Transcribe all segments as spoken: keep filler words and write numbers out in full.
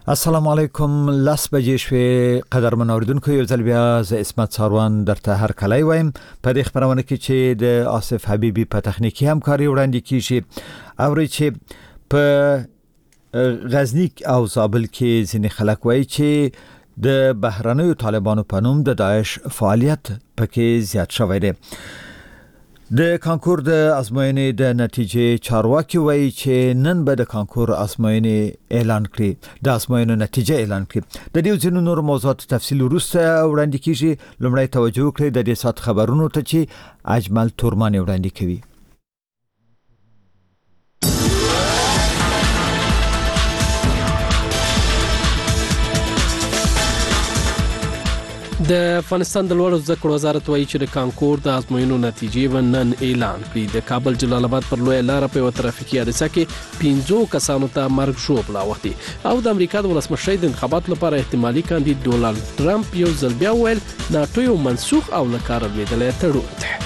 السلام علیکم. لاس بجې شوې قدرمن اوریدونکو، یو ځل بیا ز اسمت ساروان درته هر کلی وایم په دې خبرونه کې چې د آصف حبیبی په تخنیکی همکاري وړاندې کیږي. اوري چې په غزنی او زابل کې ځینې خلک وایي چې د بهرنیو طالبانو په نوم د داعش فعالیت پکې زیات شوی دی. د کانکور د ازموینې د نتیجې چارواکي وایي چې نن به د کانکور ازموینې اعلان کړي، د ازموینې نتیجه اعلان کړي. د دې ځینو نور موضوعات تفصیل وروسته وړاندې کیږي. لومړی توجه وکړئ د دې سات خبرونو ته چې اجمل تورمان وړاندې کوي. د افغانستان د لوړو زده کړو وزارت وایي چې د کانکور د ازموینو نتیجې به نن اعلان کړي. د کابل جلال آباد پر لوی لار په یو ترافیکي حادثه کې پنځو کسانو ته مرګ ژوبله واوښتې او د امریکا د ولسمشر د انتخاباتو لپاره احتمالي کاندید ډونالد ټرمپ یو ځل بیا ویل ناټو یو منسوخ او له کاره لوېدلی تړون دی.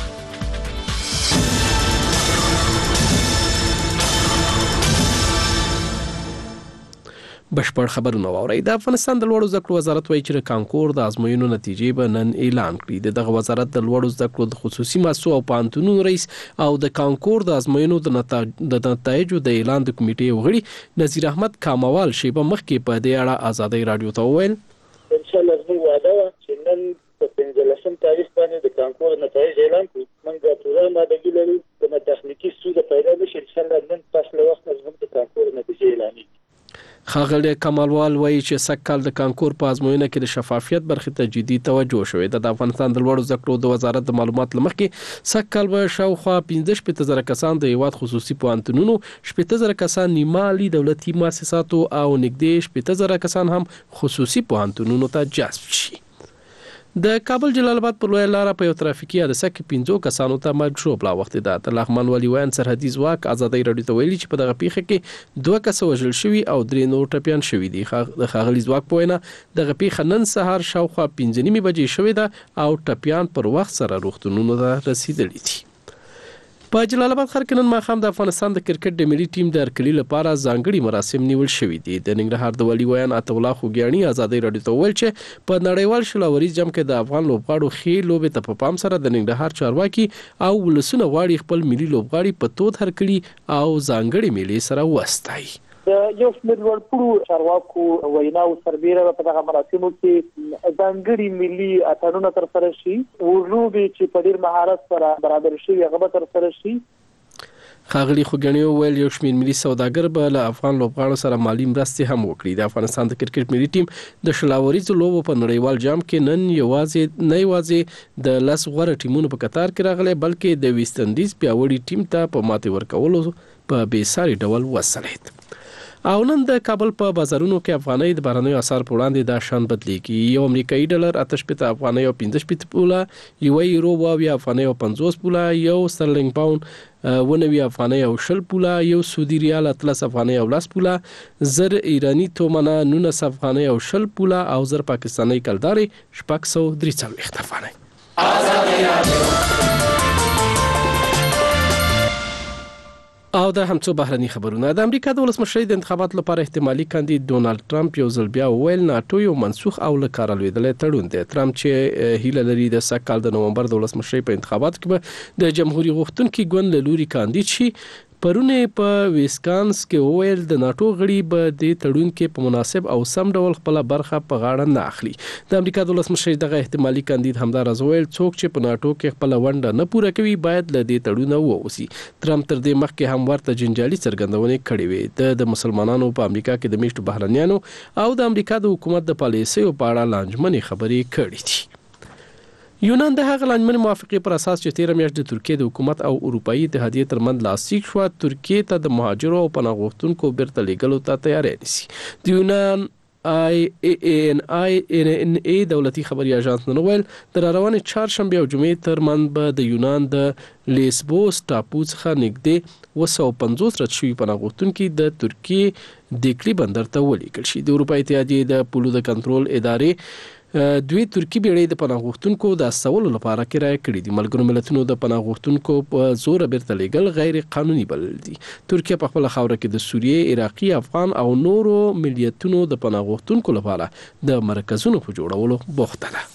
بشپړ خبرونه واورئ. د افغانستان د لوړو زده کړو وزارت وایي چې د کانکور د ازموینو نتیجې به نن اعلان کړي. دغه وزارت د لوړو زده کړو د خصوصي مؤسسو او پوهنتونونو رئیس او د کانکور د ازموینو د نتایجو د اعلان د کمیټې غړي نذیر احمد کاموال شیبه مخکې په دې اړه آزادۍ رادیو ته وویل ان شاء الله زموږ وعده وه چې نن په پنځلسم تاریخ باندې د کانکور نتایج اعلان کړو. موږ د پوره آمادګي لرو، کومه تخنیکي ستونزه پیدا نه شي، ان شاء الله نن پس له وخت نه زموږ د کانکور نتیجې اعلانېږي. ښاغلی کمالوال وایي چې سږ کال د کانکور په ازموینه کې د شفافیت برخې ته جدي توجه شوې ده. د افغانستان د لوړو زده کړو د وزارت د معلوماتو له مخې سږ کال به شاوخوا پنځه شپېته زره کسان د هیواد خصوصي پوهنتونونو، شپېته زره کسان نیمالي دولتي مؤسساتو او نږدې شپېته زره کسان هم خصوصي پوهنتونونو ته جذب شي. د کابل جلال آباد پر لوی لار په یو ترافیکي حادثه کې پنځو کسانو ته مرګ ژوبله واوښتې ده. د لغمان ولي ویان سرحدي ځواک آزادۍ رادیو ته ویلي چې په دغه پیښه کې دوه کسه وژل شوي او درې نور ټپیان شوي دي. د ښاغلي ځواک په وینا دغه پیښه نن سهار شاوخوا پنځه نیمې بجې شوې ده او ټپیان پر وخت سره روغتونونو ته رسیدلي دي. په جلال آباد ښار کې نن ماښام د افغانستان د کرکټ د ملي ټیم د هرکلي لپاره ځانګړي مراسم نیول شوي دي. د ننګرهار د ولي ویان عطا الله خوږیاڼي آزادۍ رادیو ته وویل چې په نړیوال شلوریز جام کې د افغان لوبغاړو ښې لوبې ته په پام سره د ننګرهار چارواکي او ولسونه غواړي خپل ملي لوبغاړي په تود هرکلي او ځانګړي میلې سره وستایي. یو شمېر لوړپوړو چارواکو ویناو سربیره په دغه مراسمو کې ځانګړي ملي اتڼونه ترسره شي، لوبې چې په ډېر مهارت سره برابر شوي هغه به ترسره شي. ښاغلي خوږیاڼي وویل یو شمېر ملي سوداګر به له افغان لوبغاړو سره مالي مرستې هم وکړي. د افغانستان د کرکټ ملي ټیم د شلاوریزو لوبو په نړیوال جام کې نن یوازې نه یوازې د لس غوره ټیمونو په کتار کې راغلی بلکې د ویسټ انډیز پیاوړي ټیم ته په ماتې ورکولو په بېساري ډول وسلید. او نن د کابل په بازارونو کې افغانۍ د بهرنیو اسعار په وړاندې دا شان بدلیږي. یو امریکایي ډالر اته شپېته افغانۍ او پنځه شپېته پوله، یو یورو اووه افغانۍ او پنځوس پوله، یو سترلینګ پاوند اوه نوي افغانۍ او شل پوله، یو سعودي ریال اتلس افغانۍ او لس پوله، زر ایرانی تومنه نولس افغانۍ او شل پوله او زر پاکستاني کلدارې شپږ سوه درې څلوېښت افغانۍ. او د همڅو بهرني خبرونه. د امریکا د ولسمشر د انتخاباتو لپاره احتمالي کاندید ډونالد ټرمپ یو ځل بیا وویل ناټو یو منسوخ او له کاره لوېدلی تړون دی. ټرمپ چې هیله لري د سږ کال د نومبر د ولسمشر په انتخاباتو کې به د جمهوریت غوښتونکي ګوند له لوري کاندید شي، پرونه په ویسکانس کې وویل د ناټو غړي به د تړون کې په مناسب او سم ډول خپل برخه په غاړه نه اخلي. د امریکا د ولسمشر دغه احتمالي کاندید همداراز وویل څوک چې په ناټو کې خپل ونډه نه پوره کوي باید له دې تړونه ووځي. ټرمپ تر دې مخکې هم ورته جنجالي څرګندونې کړې وې. د مسلمانانو په امریکا کې د میشتو بهرنیانو او د امریکا د حکومت د پالیسیو په اړه لانجمنې خبرې کړې دي. یونان د هغه لانجمنې موافقې پر اساس چې تیره میاشت د ترکیې د حکومت او اروپایي اتحادیې ترمنځ لاسلیک شوه ترکیې ته د مهاجرو او پناه غوښتونکو بیرته لیږلو ته تیاری نیسي. د یونان آی ان آی ان ان ای دولتي خبري اژانس نن ویل د روانې چهارشنبه او جمعې ترمنځ به د یونان د لیسبوس ټاپو څخه نږدې اوه سوه پنځوس رد شوي پناه غوښتونکي د ترکیې دیکلي بندر ته ولیږل شي. د اروپا اتحادیې د پولو د کنټرول ادارې دوی ترکی بیړۍ د پناه غوښتونکو د استولو لپاره کرایه کړې دي. ملګرو ملتونو د پناه غوښتونکو په زور بیرته لیږل غیر قانوني بلل دي. ترکیه په خپل خاوره کې د سوریې، عراقي، افغان او نورو ملیتونو د پناه غوښتونکو لپاره د مرکزونو په جوړولو بوخته ده.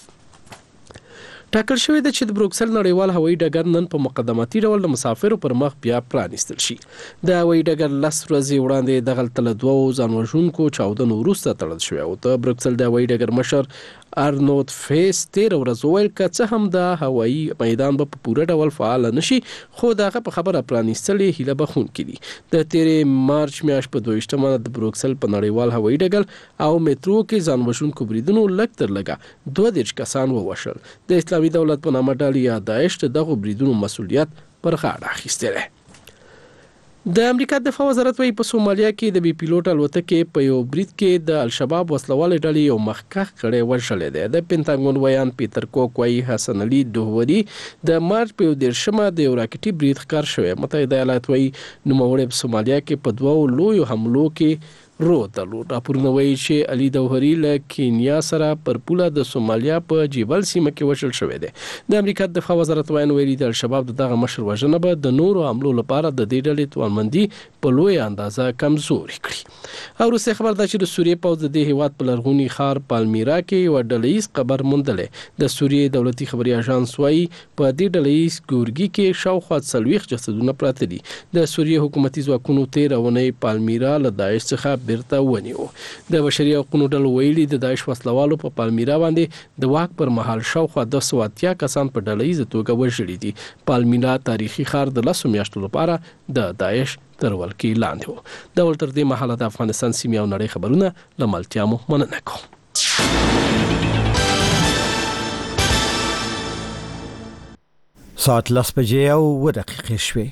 ټاکل شوی دی چې د بروکسل نړیوال هوایي ډګر نن په مقدماتي ډول د مسافرو پر مخ بیا پرانیستل شي. د هوایي ډګر لس ورځې وړاندې دغلته له دوو ځانوژونکو چاودنو وروسته تړل شوی او د بروکسل د هوایي ډګر مشر ارنولد فیس تیر ورځ وویل که څه هم د هوایي میدان به په پوره ډول فعال نشي، خو دغه په خبره پرانیستلې هیله بخښونکې دي. د تیرې مارچ میاشت په دویشتمه د بروکسل په نړیوال هوایي ډګر او میټرو کې ځانوژونکو بریدونو لږ تر لږه دوه دېرش کسان ووژل. د اسلامي دولت په نامه ډلې یا داعش د دغو بریدونو مسؤلیت پر غاړه اخیستی دی. د امریکا دفاع وزارت وايي په سومالیا کې د بي پیلوټ الوتکې په یو برید کې د الشباب وسلوالې ډلې یو مخکښ کړی وژلی دی. د پینټاګون ویان پیټر کوک وايي حسن علي دوهوري د مارچ په یو دېرشمه د یو راکټي برید ښکار شوی. متحده ایالات وايي نوموړی په سومالیا کې په دوو لویو حملو کې رول درلود. راپورونه وایي چې علي دوهري له کینیا سره پر پوله د سومالیا په جبل سیمه کې وژل شوی دی. د امریکا دفاع وزارت وایي ویلي د الشباب دغه مشر وژنه به د نورو حملو لپاره د دې ډلې توانمندي په لوی اندازه کمزوري کړي. او روسي خبر ده چې د سوریې پوځ د دې هیواد په لرغوني ښار پالمیرا کې یو ډلهیز قبر موندلی. د سوریې دولتي خبري اژانس وایي په دې ډلهیز ګورګي کې شاوخوا څلوېښت جسدونه پراته دي. د سوریې حکومتي ځواکونو تېره اونۍ پالمیرا له داعش څخه بیرته ونیو. د بشري حقوقو ډلو ویلي د داعش وسلوالو په پالمیرا باندې د واک پر مهال شاوخوا دوه سوه اتیا کسان په ډلهیزه توګه وژلي دي. پالمیرا تاریخي ښار د لسو میاشتو لپاره د داعش تر ولکې لاندې و. د ول تر دې مهاله د افغانستان سیمې او نړۍ خبرونه له ملتیا مو مننه کوم. ساعت لس بجې او اوه دقیقې شوې.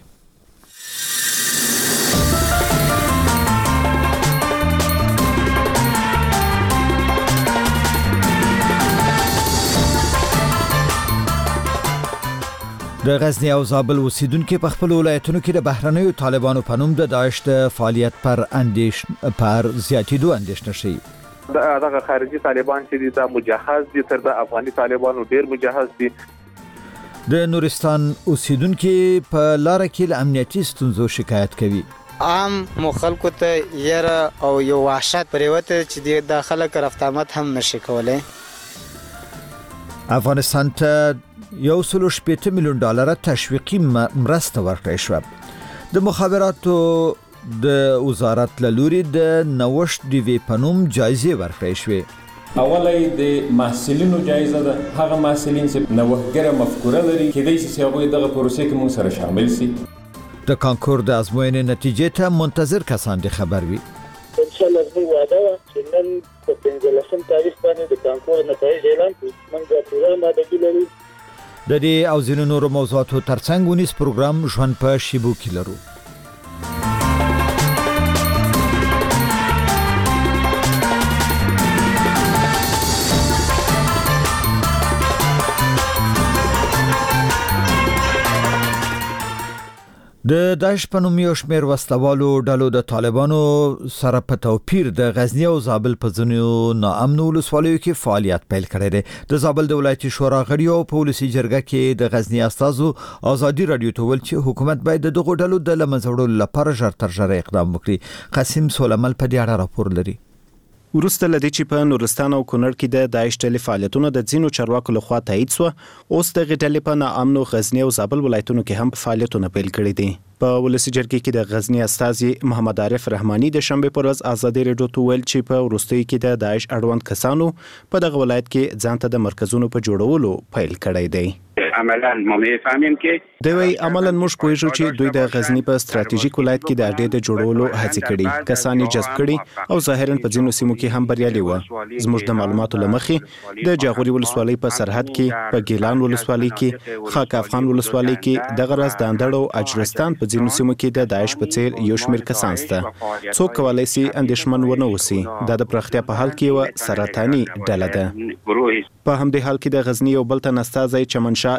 د غزنی او زابل اوسیدونکو په خپل ولایتونو کې د بهرنیو طالبانو په نوم د داعش د فعالیت پر اندیش پر زیاتېدو اندېښنه شي. دغه خارجي طالبان چې دي دا مجهز دي تر د افغاني طالبانو ډیر مجهز دي. د نورستان اوسیدونکو په لار کې له امنیتي ستونزو شکایت کوي. عام مخالکو ته یره او یو وحشت پریوته چې د خلک رفتامت هم نشي کولای. افغانستان ته یو سلو شپېته میلیون ډالر تشویقي مرسته ورکړې شوه. د مخابراتو د وزارت له لوري د نوښت ډیوی په نوم جایزې ورکړې شوې. اولای د محصلینو جایزه ده. هغه محصلین چې نوښتګره مفکوره لري کېدای شي چې هغوی دغه پروسې کې موږ سره شامل شي. د کانکور د ازموینې نتیجې ته منتظر کسان دې خبر وي. ان شاء الله زموږ وعده وه چې نن په پنځلسم تاریخ باندې د کانکور نتایج اعلان کړو. موږ دا پوره آمادګي لرو. د دې او ځینو نورو موضوعاتو ترڅنګ ونیس پروګرام ژوند په شیبو کې لرو. د داعش په نوم یو شمېر وسلوالو ډلو د طالبانو سره په توپیر د غزنی او زابل په ځینو ناامنو ولسوالیو کې فعالیت پیل کړی دی. د زابل د ولایتي شورا غړي او په ولسي جرګه کې د غزنی استازو ازادي رادیو ته ویل چې حکومت باید د دغو ډلو د له منځه وړلو لپاره ژر تر ژره اقدام وکړي. قاسم سولمل په دې اړه راپور لري. ورسته لدی چې په نورستان او کونړ کې د داعش ډلې فعالیتونه د ځینو چارواکو لخوا تایید شو. اوس د غټلې په ناامنو غزنی او زابل ولایتونو کې هم فعالیتونه پیل کړي دي. په ولسی جرګې کې د غزنی استازي محمد عارف رحماني د شنبه پر ورځ ازادي رادیو ته ویل چې په ورستۍ کې د داعش اړوند کسانو په دغه ولایت کې ځانته د مرکزونو په جوړولو پیل کړی دی. عملاً ما میفهمیم که دوی عملاً موږ پوهیږو چې دوی د غزنی په ستراتیژیک ولایت کې د اډې د جوړولو هڅې کړي، کسان یې جذب کړي او ظاهراً په ځینو سیمو کې هم بریالي و. زموږ د معلوماتو لمخې د جاغوري ولسوالۍ په سرحد کې، په ګیلان ولسوالۍ کې، خاک افغان ولسوالۍ کې، دغه راز د اندړ او اجرستان په ځینو سیمو کې د داعش په څیر یو شمېر کسان شته. څوک کولی شي اندېښمن ونه اوسي. دا د پراختیا په حال کې یوه سرطاني ډله ده. په همدې حال کې د غزنی یو بل تن استازی چمنشاه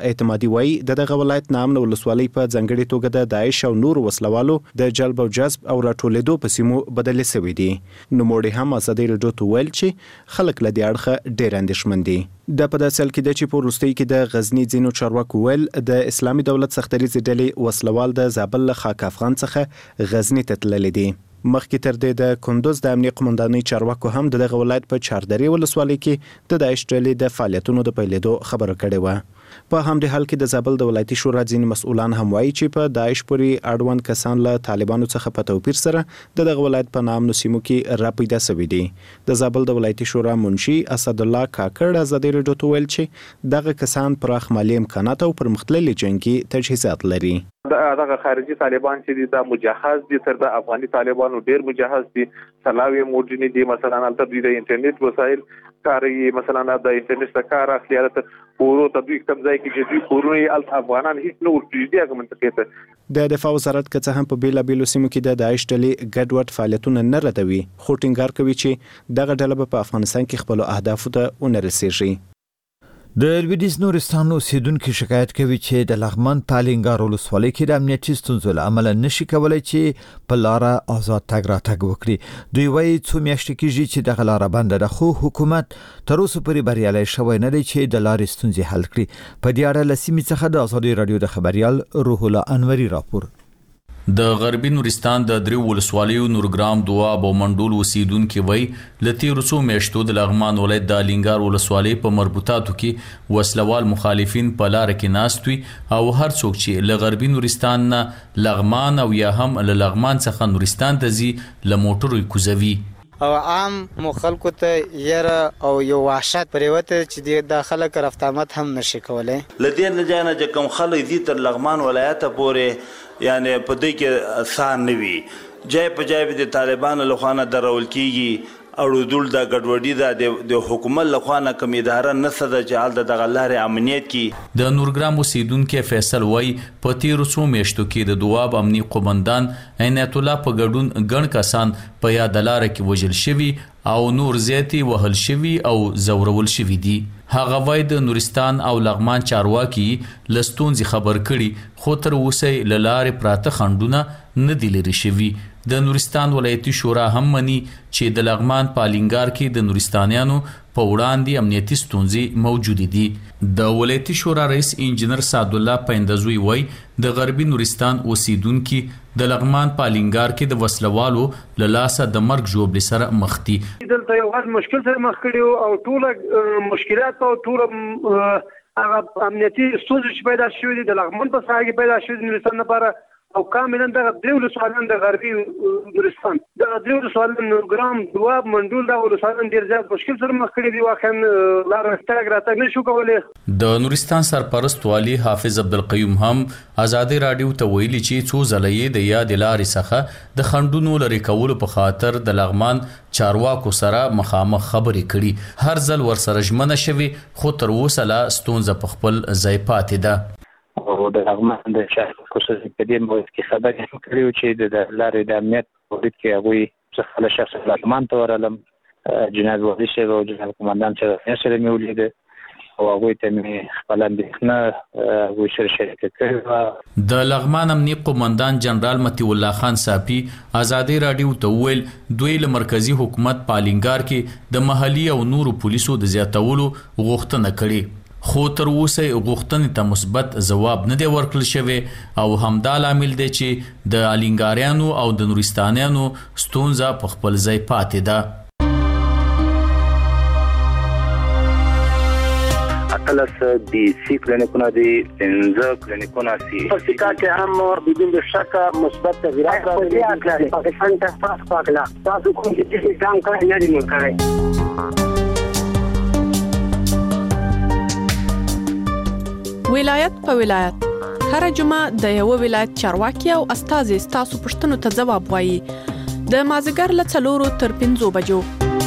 اعتمادي وایي د دغه ولایت نام ولسوالۍ په ځنګړي توګه د داعش او نور وسلوالو د جلب او جذب او راټولېدو په سیمو بدلې شوې دي. نوموړي هم ازادي راډیو ته ویل چې خلک له دې اړخه ډېر اندېښمن دي. د په داسې حال کې د چې په وروستۍ کې د غزني ځینو چارواکو ویل د اسلامي دولت سختریزې ډلې وسلوال د زابل له خاک افغان څخه غزني ته تللي دي. مخکې تر دې د کندوز د امنیه قومندانۍ چارواکو هم د دغه ولایت په چاردرې ولسوالۍ کې د داعش ډلې د فعالیتونو د پیلېدو خبره کړې وه. په همدې حال کې د زابل د ولایتي شورا ځینې مسؤلان هم وایي چې په داعش پورې اړوند کسان له طالبانو څخه په توپیر سره د دغه ولایت په نامنو سیمو کې راپیدا شوي دي. د زابل د ولایتي شورا منشي اسد الله کاکړ ازادي راډیو ته ویل چې دغه کسان پراخ مالي امکانات او پرمختللي جنگي تجهیزات لري. دغه خارجي طالبان چې د مجهز دي تر د افغاني طالبانو ډیر مجهز دي. سلاوي موډني دي مثلا البته د انټرنیټ وسایل کاروي، مثلا د انټرنیټ څخه کار اخلي. البته پورو تطبیق کوم ځای کې چې دوی پورونه ال افغانان هیڅ نو ورتېږي هغه منطقه ته د دفاع وزارت کڅ هم په بیلا بیلو سیمو کې د داعش ډلې ګډوډ فعالیتونه نه ردوي، خو ټینګار کوي چې دغه ډله په افغانستان کې خپل اهدافو ته ونه رسیږي. د لویدیځ نورستان اوسیدونکو شکایت کوي چې د لغمان په الینګار ولسوالۍ کې د امنیتي ستونزو له امله نشي کولای چې په لاره آزاد تګ راتګ وکړي. دوی وایي څو میاشتې کېږي چې دغه لاره بنده ده، خو حکومت تر اوسه پورې بریالی شوی نه دی چې د لارې ستونزې حل کړي. په دې اړه له سیمې څخه د ازادي راډیو د خبريال روح الله انوري راپور. د غربي نورستان د دریو ولسوالیو نورګرام دواب او منډول اوسیدونکو وای لتی رسو میشتو د لغمان ولایت د الینګار ولسوالۍ په مربوطاتو کې وسلوال مخالفین په لار کې ناستوي او هر څوک چې له غربي نورستان نه لغمان او یا هم له لغمان څخه نورستان ته ځي له موټرو کوزوي او عام مخالکو ته یره او یو وحشت پریوته چې د خلک رفتامت هم نشي کولای. لدې نه جانه چې کوم خلک دي تر لغمان ولایت پورې یعنی په دې کې آسان نه وي، جای په جای د طالبانو له خوا نه درول کیږي او دول د ګډوډي د د حکومت له خوا نه کوم اداره نه صد جعل د غلار امنیت کی. د نورګرام اوسیدونکو فیصل وای په تیر څو میاشتو کې د دواب امنی قومندان عنایت الله په ګډون ګڼ کسان په یادلار کې وژل شوی او نور زیاتی وهل شوی او زورول شوی دي. هغه وای د نورستان او لغمان چارواکي لستونځي خبر کړي خو تر اوسه لاره پراته خندونه نه دی لري شوی. د نورستان ولایتي شورا هم مني چې د لغمان په الینګار کې د نورستانیانو په وړاندې امنیتي ستونزې موجود دي. د ولایتي شورا رئیس انجنیر سعد الله پندزوی وای د غربي نورستان اوسیدونکو د لغمان په الینګار کې د وسلوالو له لاسه د مرګ جوړ سره مخ دي. دلته یو غټ مشکل سره مخ کړي او ټول مشکلات او ټول هغه امنیتي ستونزې چې پیدا شوې دي د لغمان په ساحه کې پیدا شوې دي نورستان لپاره او کاملا د دریو ولسوالیو د غربي نورستان د دریو ولسوالیو نورګرام دواب منډول د ولسوالیو ډیر زیات مشکل سره مخ کړي دي، واخا لار تګ راتګ نشو کولای. د نورستان سرپرست والی حافظ عبدالقیوم هم ازادي راډیو ته ویلي چې څو ځلې د یاد لارې څخه د خندونو لري کولو په خاطر د لغمان چارواکو سره مخامخ خبرې کړي، هر ځل ورسره ژمنه شوي خو تر اوسه لا ستونزه په خپل ځای پاتې ده. او د لغمان د شهر خصوصي په دې موضوع کې خبرې کړې چې د لارې د امنیت په اړه کې هغه څه له شخص لغمان ته ورلم جناب وزیر شه او جناب قومندان سره سره مې ولید او هغه ته مې خپل اندېښنه او شرکت کړو. د لغمان امنیه قومندان جنرال متي الله خان صافي ازادي راډیو ته ویل دوی له مرکزی حکومت په الینګار کې د محلي او نورو پولیسو د زیاتولو غوښتنه کړې خو تر اوسه غوښتنې ته مثبت ځواب نه دی ورکړل شوی او همدا لامل دی چې د الینګاریانو او د نورستانیانو ستونزه په خپل ځای پاتې ده. اتلس دی سی کلینیکونه دی پنځه کلینیکونه سی په سکا کې هم بدون شک مثبت تغیرات راغلي. پاکستان ته پاس پاکلا تاسو کوم چې ځان کړی نه دی مو کړی. ولایت په ولایت هر جمعه د یو ولایت چارواکي او استازي ستاسو پښتنو ته جواب وایي د مازیګر له څلورو تر پنځو بجو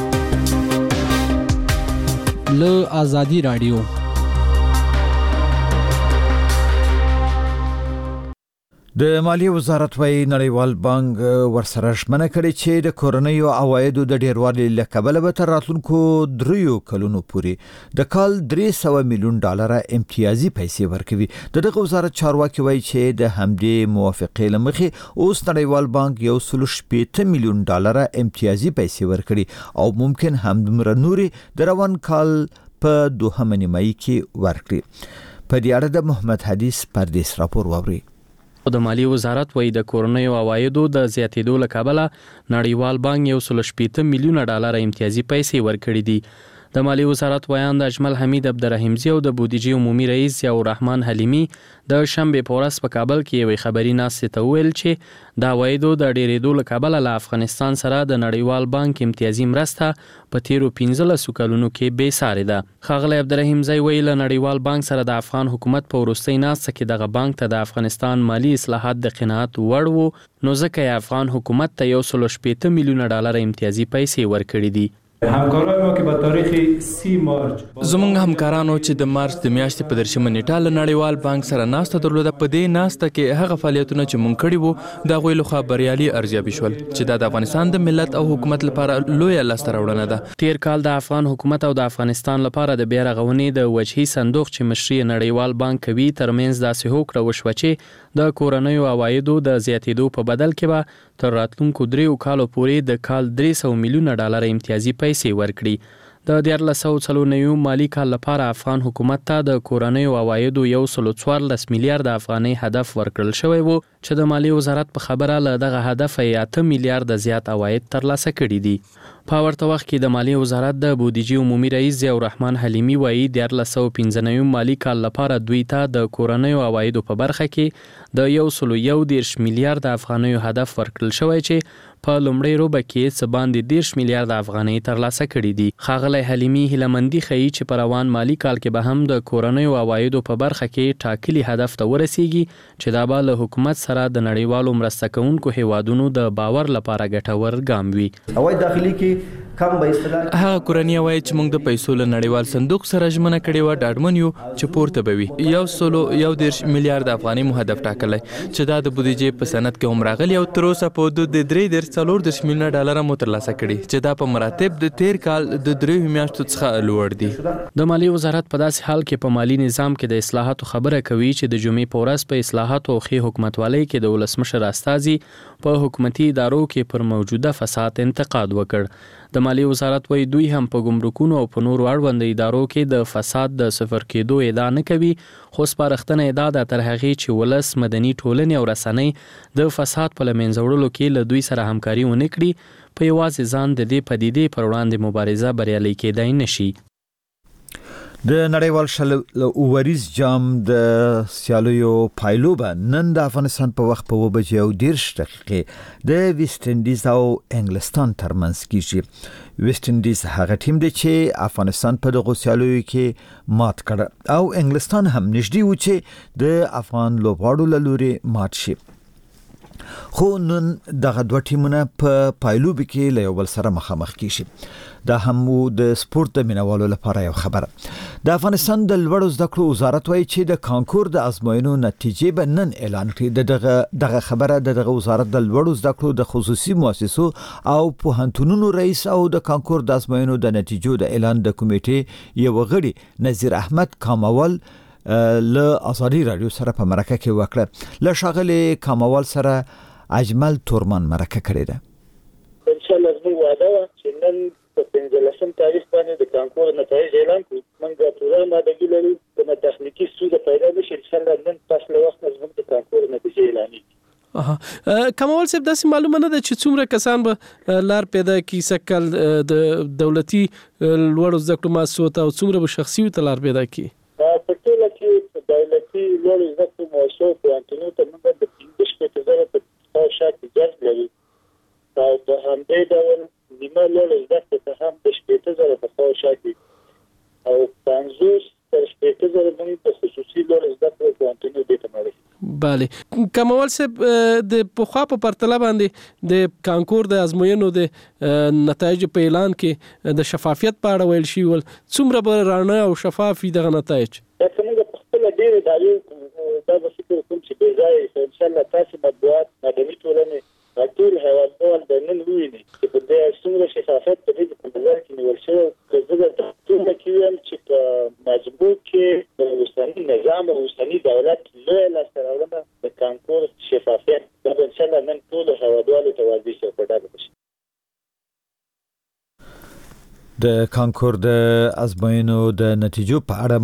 له ازادي راډیو. د مالیې وزارت وايي نړیوال بانک ورسره ژمنه کړې چې د کورنیو عوایدو د ډیروالي له کبله به تر راتلونکو دریو کلونو پورې د کال درې سوه میلیون ډالر امتیازي پیسې ورکوي. دغه وزارت چارواکي وايي چې د همدې موافقې له مخې اوس نړیوال بانک یو سل شپږ میلیون ډالر امتیازي پیسې ورکړي او ممکن همدومره نوري د روان کال په دوهمه نیمایي کې ورکړي. په دې اړه د محمد حدیث پردیس راپور ووري. د مالیې وزارت وايي د کورنیو عوایدو د زیاتېدو له کبله نړیوال بانک یو سل شپږ میلیون ډالر امتیازي پیسې ورکړي دي. د مالیې وزارت ویان د اجمل حمید عبدالرحیمزی او د بودیجې عمومي رئیس ضیاء الرحمن حلیمی د شنبې په ورځ په کابل کې یوې خبري ناستې ته وویل چې د عوایدو د ډېرېدو له کبله له افغانستان سره د نړیوال بانک امتیازي مرسته په تیرو پنځلسو کلونو کې بې ساري ده. ښاغلی عبدالرحیمزی وایي له نړیوال بانک سره د افغان حکومت په وروستۍ ناسته کې دغه بانک ته د افغانستان مالي اصلاحات د قناعت وړ وو، نو ځکه یې افغان حکومت ته یو سل شپږ میلیون ډالر امتیازي پیسې ورکړي دي. همکاران ما که به تاریخ سی مارچ زمونږ همکارانو چې د مارچ د میاشتې په درشمه نیټه له نړیوال بانک سره ناسته درلوده، په دې ناسته کې هغه فعالیتونه چې مونږ کړي وو د هغوی لخوا بریالي ارزیابي شول چې دا د افغانستان د ملت او حکومت لپاره لویه لاسته راوړنه ده. تیر کال د افغان حکومت او د افغانستان لپاره د بیا رغونې د وجهي صندوق چې مشري نړیوال بانک کوي ترمنځ داسې هوکړه وشوه چې د کورنیو عوایدو د زیاتېدو په بدل کې به تر راتلونکو دریو کالو پورې د کال درې سوه میلیونه ډالر امتیازي پیسې ورکړي. د دیارلس سوه څلور نوي مالي کال لپاره افغان حکومت ته د کورنیو عوایدو یو سل څوارلس میلیارد افغانۍ هدف ورکړل شوی و چې د مالیې وزارت په خبره له دغه هدف یې اته میلیارد زیات عواید ترلاسه کړي دي. په ورته وخت کې د مالیې وزارت د بودیجې عمومي رئیس ضیاء الرحمن حلیمی وایي دیارلس سوه پنځه نوي مالي کال لپاره دوی ته د کورنیو عوایدو په برخه کې د یو سل یو دېرش میلیارد افغانیو هدف ورکړل شوی چې په لومړۍ روبه کې څه باندې دېرش میلیارد افغانۍ ترلاسه کړي دي. ښاغلی حلیمی هیلهمندي ښیي چې په روان مالي کال کې به هم د کورنیو عوایدو په برخه کې ټاکلي هدف ته ورسیږي چې دا به له حکومت سره د نړیوالو مرسته کوونکو هیوادونو د باور لپاره ګټور ګام وي. عواید داخلي کې کم به اصطلاح هغه کورنۍ عواید چې موږ د پیسو له نړیوال صندوق سره ژمنه کړې وه ډاډمن یو چې پورته به وي. یو سل یو دېرش میلیارد افغانۍ مو هدف ټاکلی چې دا د بودیجې په سند کې هم راغلی او تر اوسه په حدود د درې دېرش څلور دېرش میلیونه ډالره مو ترلاسه کړي چې دا په مراتب د تیر کال د دریو میاشتو څخه لوړ دي. د مالیې وزارت په داسې حال کې په مالي نظام کې د اصلاحاتو خبره کوي چې د جمعې په ورځ په اصلاحاتو او ښې حکومتوالۍ کې د ولسمشر استازي په حکومتي ادارو کې پر موجوده فساد انتقاد وکړ. د مالیې وزارت وایي دوی هم په ګمرکونو او په نورو اړوند ادارو کې د فساد د صفر کېدو ادعا نه کوي، خو سپارښتنه ادعا ده تر هغې چې ولس، مدني ټولنې او رسنۍ د فساد په له منځه وړلو کې له دوی سره همکاري ونه کړي، په یوازې ځان د دې پدیدې پر وړاندې مبارزه بریالۍ کېدای نشي. د نړیوال شل اوریز جام د سیالیو پایلو به نن د افغانستان په وخت په اوه بجې او دېرش دقیقې د ویسټ انډیز او انګلستان ترمنځ کیږي. ویسټ انډیز هغه ټیم دی چې افغانستان په دغو سیالیو کې مات کړ او انګلستان هم نږدې و چې د افغان لوبغاړو له لورې مات شي. خو نن دغه دوه ټیمونه په پایلوب کې له یو بل سره مخامخ کیږي. دا هم د سپورت د مینوالو لپاره یو خبره. د افغانستان د لوړو زده کړو وزارت وایي چې د کانکور د ازموینو نتیجې به نن اعلان کړي. دغه دغه خبره د دغه وزارت د لوړو زده کړو د خصوصي مؤسسو او پوهنتونونو رئیس او د کانکور د ازموینو د نتیجو د اعلان د کمیټې یو غړي نذیر احمد کامول له ازادي رادیو سره په مرکه کې وکړه. له ښاغلي کامول سره اجمل تورمان مرکه کړې ده. ان شاء الله زموږ وعده وه چې نن په پنځلسم تاریخ باندې د کانکور نتایج اعلان کړو. موږ ټوله آمادګي لرو، کومه تخنیکي ستونزه پیدا نه شي، ان شاء الله نن پس له وخت نه زموږ د کانکور نتیجې اعلانېږي. اها کمال صاحب داسې معلومه نه ده چې څومره کسان به لار پیدا کړي سکل د دولتي لوړو زده کړو مؤسسو ته او څومره به شخصي ته لار پیدا کړي؟ په ټوله کې دولتي لوړو زده کړو مؤسسو پوهنتونونو ته موږ د پنځه شپېته زره په خواوشا کې جذب لرو او په همدې ډول نیمه لوړو زده کړو ته هم د شپېته زره په خواوشا کې او پنځوس تر شپېته زره موږ په خصوصي لوړو زده کړو پوهنتونونو دې ته مړو. بله کمال صاحب د پخوا په پرتله باندې د کانکور د ازموینو د نتایج په اعلان کې د شفافیت په اړه ویل شي ول څومره به رڼا او شفافي دغه نتایج؟ دا څنګه په خپل موږ ډېر دا دا فکر کوم چې به ځای ان شاء الله تاسو مطبوعات مدني ټولنې ټول هیوادوال د نن ویني چې په دې څومره شفافیت په دې په نظر کې نیول شوی که زه د ټول کېم چې په مضبوط کې د اوسني نظام او اوسني دولت له لاسته راوړنه د کانکور شفافیت د ان شاء الله نن ټول هیوادوالو ته واضح شي په ډاګه شي. د کانکور د ازموینو د نتیجو په اړه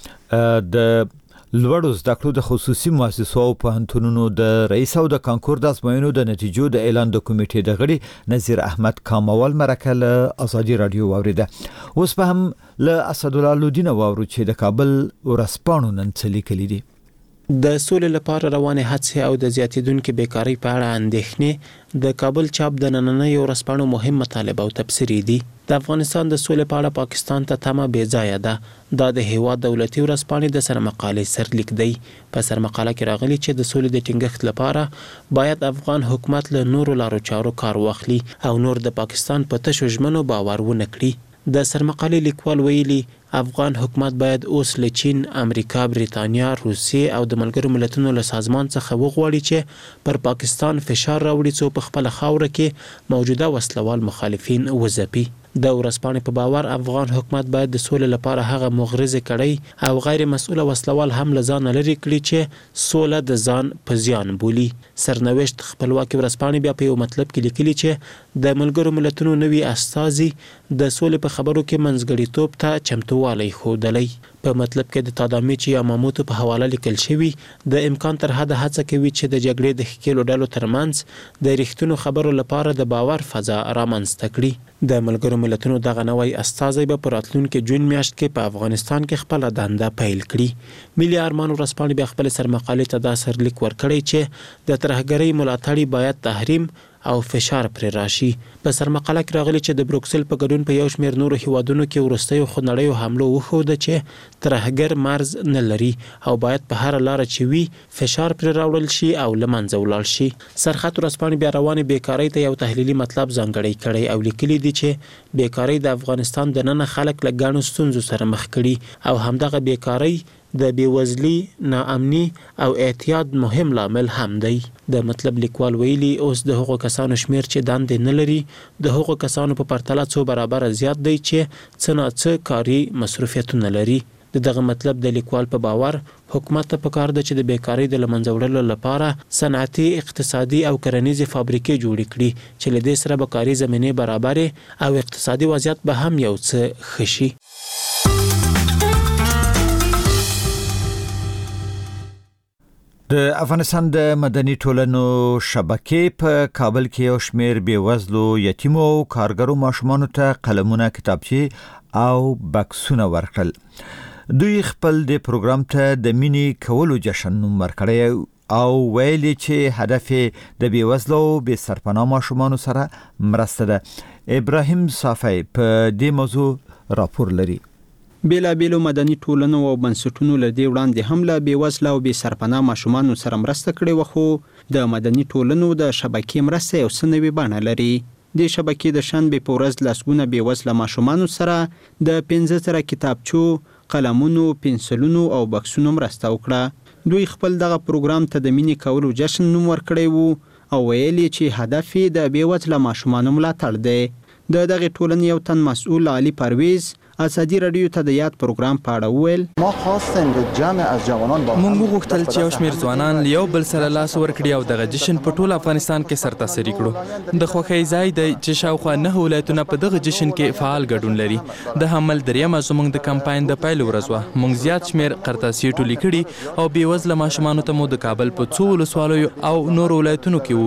مو د لوړو زده کړو د خصوصي مؤسسو او پوهنتونونو د رئیس او د کانکور د ازموینو د نتیجو د اعلان د کمیټې د غړي نذیر احمد کاموال مرکه له ازادي رادیو واوریده. اوس په هم له اسدالله لودین واورو چې د کابل ورسپانو نن څه لیکلي دي. د سولې لپاره روانې هڅې او د زیاتیدونکو بیکاری په اړه اندېښنې د کابل چاپ د نننۍ ورځپاڼو مهم مطالب او تبصرې دي. د افغانستان د سولې په اړه پاکستان ته تمه بې ځایه ده. دا د هیواد دولتي ورځپاڼې د سرمقالې سرلیک دی. په سرمقاله کې راغلي چې د سولې د ټینګښت لپاره باید افغان حکومت له نورو لارو چارو کار واخلي او نور د پاکستان په تشو ژمنو باور ونه کړي. د سرمقالې لیکوال ویلي افغان حکومت باید اوس له چین، امریکا، بریتانیا، روسیې او د ملګرو ملتونو له سازمان څخه وغواړي چې پر پاکستان فشار راوړي څو په خپله خاوره کې موجوده وسلوال مخالفین وځپي. د ورځپاڼې په باور افغان حکومت باید د سولې لپاره هغه مغرضې کړۍ او غیر مسؤله وسلوال هم له ځانه لرې کړي چې سوله د ځان په زیان بولي. سرنوشت خپلواکي ورځپاڼې بیا په یو مطلب کې لیکلي چې د ملګرو ملتونو نوي استازي د سولې په خبرو کې منځګړیتوب ته چمتووالی ښودلی. په مطلب کې د تادامیچ یا ماموتو په حواله لیکل شوي د امکان تر حده هڅه کوي چې د جګړې د ښکېلو ډلو ترمنځ د رښتینو خبرو لپاره د باور فضا رامنځته کړي. د ملګرو ملتونو دغه نوی استازی به په راتلونکي جون میاشت کې په افغانستان کې خپله دنده پیل کړي. ملي ارمان ورځپاڼې بیا خپلې سرمقالې ته دا سرلیک ورکړی چې د ترهګرۍ ملاتړي باید تحریم او فشار پرې راشي. په سرمقاله کې راغلي چې د بروکسل په ګډون په یو شمېر نورو هیوادونو کې وروستیو خونړیو حملو وښوده چې ترهګر مرز نه لري او باید په هره لاره چې وي فشار پرې راوړل شي او له منځه ولاړ شي. سرخط ورځپاڼې بیا روانې بیکارۍ ته یو تحلیلي مطلب ځانګړی کړی او لیکلي دي چې بیکارۍ د افغانستان دننه خلک له ګڼو ستونزو سره مخ کړي او همدغه بیکارۍ د بیوزلي، ناامني او اعتیاد مهم لامل هم دی. د مطلب لیکوال ویلي اوس د هغو کسانو شمیر چې دندې نه لري د هغو کسانو په پرتله څو برابره زیات دی چې څه ناڅه کاري مصروفیتونه لري. د دغه مطلب د لیکوال په باور حکومت ته پکار ده چې د بیکارۍ د له منځه وړلو لپاره صنعتي، اقتصادي او کرنیزې فابریکې جوړې کړي چې له دې سره به کاري زمینې برابرې او اقتصادي وضعیت به هم یو څه ښه شي. د افغانستان د مدني ټولنو شبکې په کابل کې یو شمېر بېوزلو، یتیمو او کارګرو ماشومانو ته قلمونه، کتابچې او بکسونه ورکړل. دوی خپل د پروګرام ته د مینې کولو جشن نوم ورکړی او ویلي چې هدف د بېوزلو او بې سرپناه ماشومانو سره مرسته ده. ابراهیم صافی په دې موضوع راپور لري. بیلا بیلو مدني ټولنو او بنسټونو له دې وړاندې هم له بېوزله او بې سرپناه ماشومانو سره مرسته کړې وه، خو د مدني ټولنو د شبکې مرسته یو څه نوې بڼه لري. د شبکې د شنبې په ورځ لسګونه بېوزله ماشومانو سره د پنځه زره کتابچو، قلمونو، پنسلونو او بکسونو مرسته وکړه. دوی خپل دغه پروګرام ته د مینې کولو جشن نوم ورکړی وو او ویل یې چې هدف یې د بېوزله ماشومانو ملاتړ دی. د دغې ټولنې یو تن مسؤل علي پرویز ازادي رادیو ته د یاد پروګرام په اړه وویل: ما خواستیم د جمع از جوانان با موږ وغوښتل چې یو شمېر ځوانان یو بل سره لاس ورکړي او دغه جشن په ټول افغانستان کې سرتاسري کړو. د خوښۍ ځای دی چې شاوخوا نه ولایتونه په دغه جشن کې فعال ګډون لري. د حمل دریمه زموږ د کمپاین د پیل ورځ وه. موږ زیات شمېر قرطاسیې ټولې کړي او بېوزله ماشومانو ته مو د کابل په څو ولسوالیو او نورو ولایتونو کې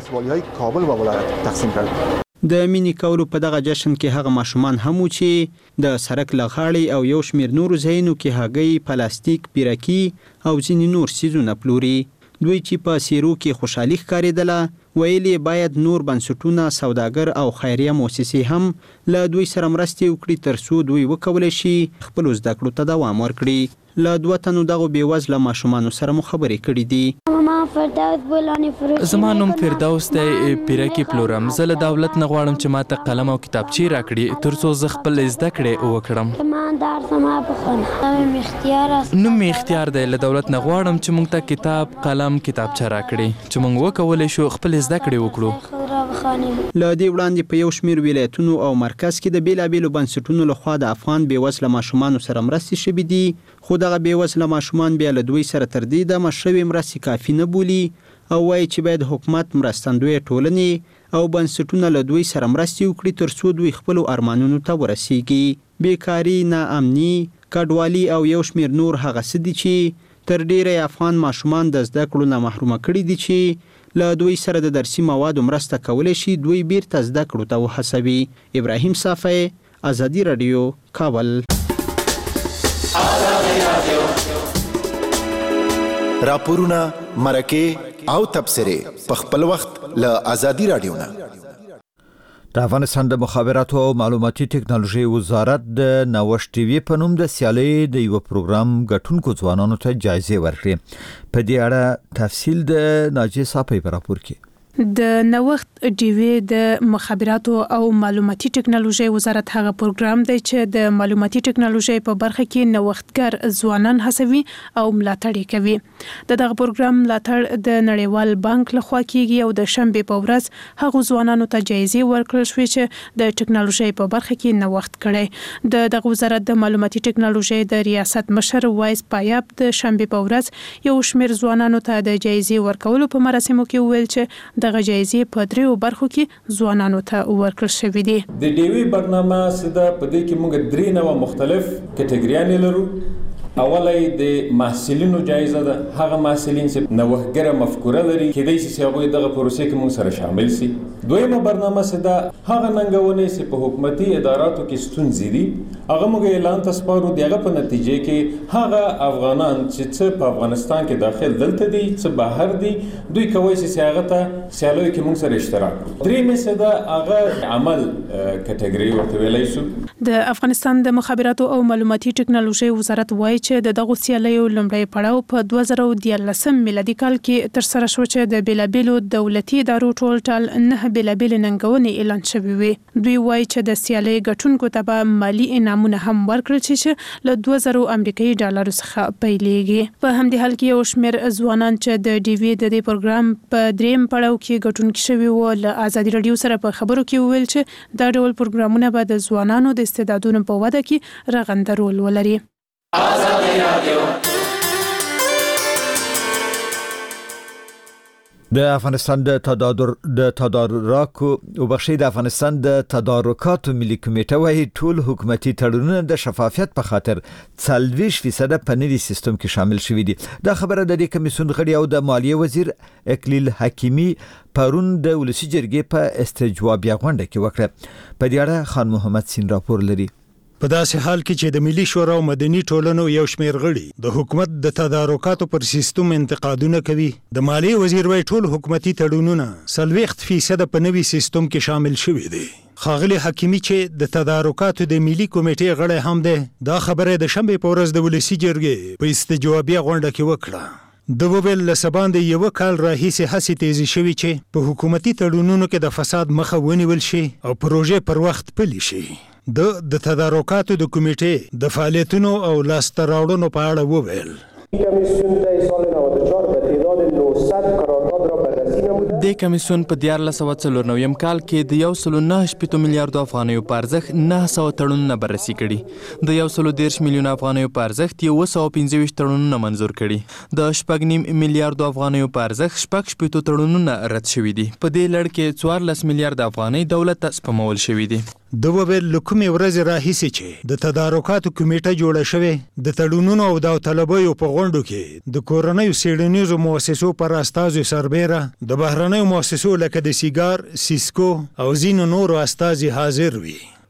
وویشلې. د مینې کولو په دغه جشن کې هغه ماشومان هم و چې د سړک له غاړې او یو شمېر نورو ځایونو کې هګۍ، پلاستیک، پیرکي او ځینې نور څیزونه پلوري. دوی چې په سیرو کې خوشحالي ښکارېدله ویلي باید نور بنسټونه، سوداګر او خیریه مؤسسې هم له دوی سره مرستې وکړي ترڅو دوی وکولی شي خپلو زده کړو ته دوام ورکړي. له دوه تنو دغو بېوزله ماشومانو سره مو خبرې کړي دي. زما نوم فردوس دی، پیرکي پلورم. زه له دولت نه غواړم چې ماته قلم او کتابچې راکړي ترڅو زه خپل زده کړې وکړم. نوم مې اختیار دی. له دولت نه غواړم چې موږ ته کتاب، قلم، کتابچه راکړي چې موږ وکولی شو خپل زده کړې وکړو. له دې وړاندې په یو شمېر ولایتونو او مرکز کې د بېلابېلو بنسټونو لخوا د افغان بېوزله ماشومانو سره مرستې شوي دي، خو دغه بېوزله ماشومان بیا له دوی سره تر دې دمه شوې مرستې کافي نه بولي او وایي چې باید حکومت مرستندویه ټولنې او بنسټونه له دوی سره مرستې وکړي ترڅو دوی خپلو ارمانونو ته ورسیږي. بیکاري، ناامني، کډوالي او یو شمېر نور هغه څه دي چې تر ډیره افغان ماشومان د زده کړو نه محرومه کړي دي چې له دوی سره د درسي موادو مرسته کولی شي دوی بیرته زده کړو ته وهڅوي. ابراهیم صافی، ازادي راډیو، کابل. راپورونه، مرکې او تبصرې په خپل وخت له ازادي راډیو نه. د افغانستان د مخابراتو او معلوماتي ټکنالوژي وزارت د نوښت ټي وي په نوم د سیالۍ د یو پروګرام ګټونکو ځوانانو ته جایزې ورکړې. په دې اړه تفصیل د ناجیه صافی په راپور کې. د نوښت ټي وي د مخابراتو او معلوماتي ټکنالوژي وزارت هغه پروګرام دی چې د معلوماتي ټکنالوژي په برخه کې نوښتګر ځوانان هڅوي او ملاتړ کوي. د دغه پروګرام ملاتړ د نړیوال بانک لخوا کیږي او د شنبه په ورځ هغه ځوانانو ته جایزې ورکړل شوې چې د ټکنالوژي په برخه کې نوښت کړي. د دغه وزارت د معلوماتي ټکنالوژي د ریاست مشر وایس پایاب د شنبه په ورځ یو شمېر ځوانانو ته د جایزې ورکولو په مراسمو کې ویل چې دغه جایزې په دریو برخو کې ځوانانو ته ورکړل شوې دي. د ډیوی برنامه سده په دې کې موږ درې نوع مختلف کټګریانې لرو. اولای د محصلینو جایزه ده، هغه محصلین چې نوښتګره مفکوره لري کېدای شي چې هغوی دغه پروسې کې موږ سره شامل شي. دویمه برنامه سده هغه ننګونې چې په حکومتي اداراتو کې ستونزې دي، هغه موږ اعلان ته سپارو. د هغه په نتیجې کې هغه افغانان چې څه په افغانستان کې داخل دلته دي، څه بهر دي، دوی کولی شي چې هغه ته سیالیو کې موږ سره اشتراک وکړي. درېیمه سده هغه عمل کټګري ورته ویلی شو. د افغانستان د مخابراتو او معلوماتي ټکنالوژي وزارت وایي چې د دغه سیالیو لومړی پړاو په دوه زره دیارلسم میلادي کال کې تر سره شو چې د بیلابیلو دولتي ادارو ټول ټال نه بیلابیل ننګونې اعلان شوې وي. دوی وایي چې د سیالۍ ګټونکو ته به مالی انعامونه هم ورکړل شي چې له دوه زره امریکایي ډالرو څخه پیلېږي. په همدې حال کې یو شمېر ځوانان چې د ډي وي د دې پروګرام په دریم پړاو کې ګټونکي شوي وو له ازادي راډیو سره په خبرو کې وویل چې دا ډول پروګرامونه به د ځوانانو د استعدادونو په وده کې رغنده رول ولري. ازادي راډیو. د افغانستان د تدارک د تدارکاتو او بخښي د افغانستان د تدارکاتو ملي کمیټه وايي ټول حکومتي تړونونه د شفافیت په خاطر څلويش فیصد په نوي سیستم کې شامل شوي دي. دا خبره د دې کمیسیون غړي او د مالیه وزیر اکلیل حکیمی پرون د ولسی جرګې په استجوابیه غونډه کې وکړه. په دې اړه خان محمد سین راپور لري. په داسې حال کې چې د ملي شورا او مدني ټولنو یو شمېر غړي د حکومت د تدارکاتو پر سیستم انتقادونه کوي، د مالیې وزیر وايي ټول حکومتي تړونونه څلوېښت فیصد په نوي سیستم کې شامل شوي دي. ښاغلي حکیمی چې د تدارکاتو د ملي کمیټې غړی هم دی، دا خبره د شنبې په ورځ د ولسی جرګې په استجوابیه غونډه کې وکړه. د وویل له سباندې یو کال راهیسې هڅې تیزې شوي چې په حکومتي تړونونو کې د فساد مخه ونیول شي او پروژې پر وخت پلي شي. د د تدارکاتو د کمیټې د فعالیتونو او لاسته راوړنو په اړه وویل. د کمیسیون په دیارلس سوه څلور نویم کال کې د یو سلو نهه شپېته میلیارډو افغانیو په ارزښت نهه سوه تړونونه بررسي کړي. د یو سلو دېرش میلیونه افغانیو په ارزښت یو سوه پنځه ویشت تړونونه منظور کړي. د شپږ نیم میلیارډو افغانیو په ارزښت شپږ شپېته تړونونه رد شوي دي. په دې لړ کې څوارلس میلیارډ افغانۍ دولت ته سپمول شوي دي. د وویل له کومې ورځې راهیسې چې د تدارکاتو کمیټه جوړه شوې، د تړونونو او داوطلبیو په غونډو کې د کورنیو څېړنیزو مؤسسو پر استازو سربیره د بهرنیو مؤسسو لکه د سیګار، سیسکو او ځینو نورو استازي حاضر وي.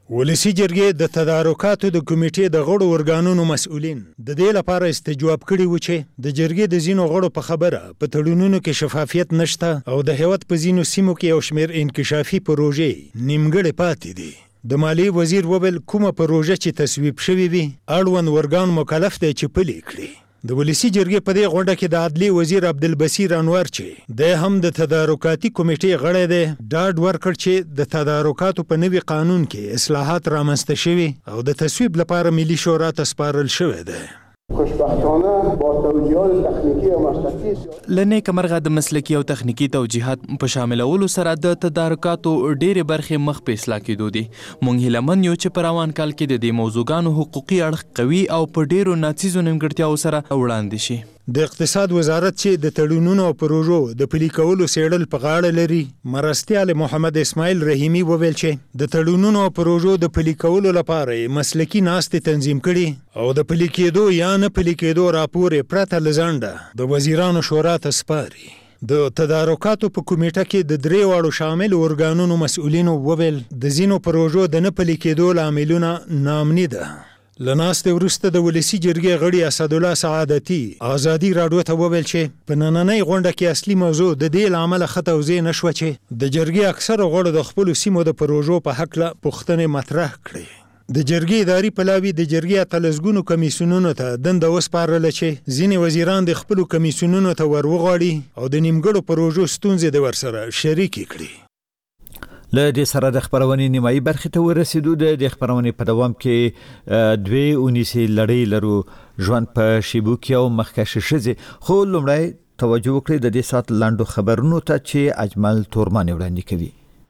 ولسی جرګې د تدارکاتو د کمیټې د غړو ورګانونو مسؤلین د دې لپاره استجواب کړي و چې د جرګې د ځینو غړو په خبره په تړونونو کې شفافیت نشته او د هیواد په ځینو سیمو کې یو شمېر انکشافي پروژې نیمګړې پاتې دي. د مالیې وزیر وویل کومه پروژه چې تصویب شوې وي اړوند ورګان مکلف دی چې پلي کړي. د ولسی جرګې په دې غونډه کې د عدلیې وزیر عبدالبصیر انور چې د هم د تدارکاتي کمیټې غړی دی ډاډ ورکړ چې د تدارکاتو په نوي قانون کې اصلاحات رامنځته شوي او د تصویب لپاره ملي شورا ته سپارل شوی دی. خوشبختانه با توجیهات تخنیکی و مسلکی لنه کمرغه د مسلکی او تخنیکی توجیهات په شاملولو سره د تدارکاتو ډېرې برخې مخ په اصلاح کېدو دي. مونږ هیله من یو چې په روان کال کې د دې موضوعګانو حقوقي اړخ قوي او په ډېرو ناڅیزو نیمګړتیاو سره وړاندې شي. د اقتصاد وزارت چې د تړونونو او پروژو د پلي کولو څېړل په غاړه لري مرستیال محمد اسماعیل رحیمي وویل چې د تړونونو او پروژو د پلي کولو لپاره مسلکي ناستې تنظیم کړي او د پلي کېدو یا نه پلي کېدو راپور یې پرته له ځنډه د وزیرانو شورا ته سپاري. د تدارکاتو په کمیټه کې د درې واړو شامل ارګانونو مسؤلینو وویل د ځینو پروژو د نه پلي کېدو لاملونه نامني ده. لناستې وروسته د ولسی جرګې غړي اسدالله سعادتي آزادي راډیو ته وویل چې په نننۍ غونډه کې اصلي موضوع د دې لامل خطوزې نشوه چې د جرګې اکثره غړو د خپل سیمو د پروژو په حق له پوښتنې مطرح کړي. د جرګې اداري پلاوي د جرګې اتلسګونو کمیسیونونو ته دنده وسپارله چې ځینې وزیران د خپل کمیسیونونو ته ورغواړي او د نیمګړو پروژو ستونزې د ورسره شریکې کړي. له دې سره د خبرونې نیمایي برخې ته ورسېدو. د خبرونې په دوام کې دوی اونیسي لړۍ لرو ژوند په شیبو کې او مخکښې ښځې خو لومړی توجه وکړئ د دې ساعت لاندو خبرونو ته چې اجمل تورمان وړاندې کوي.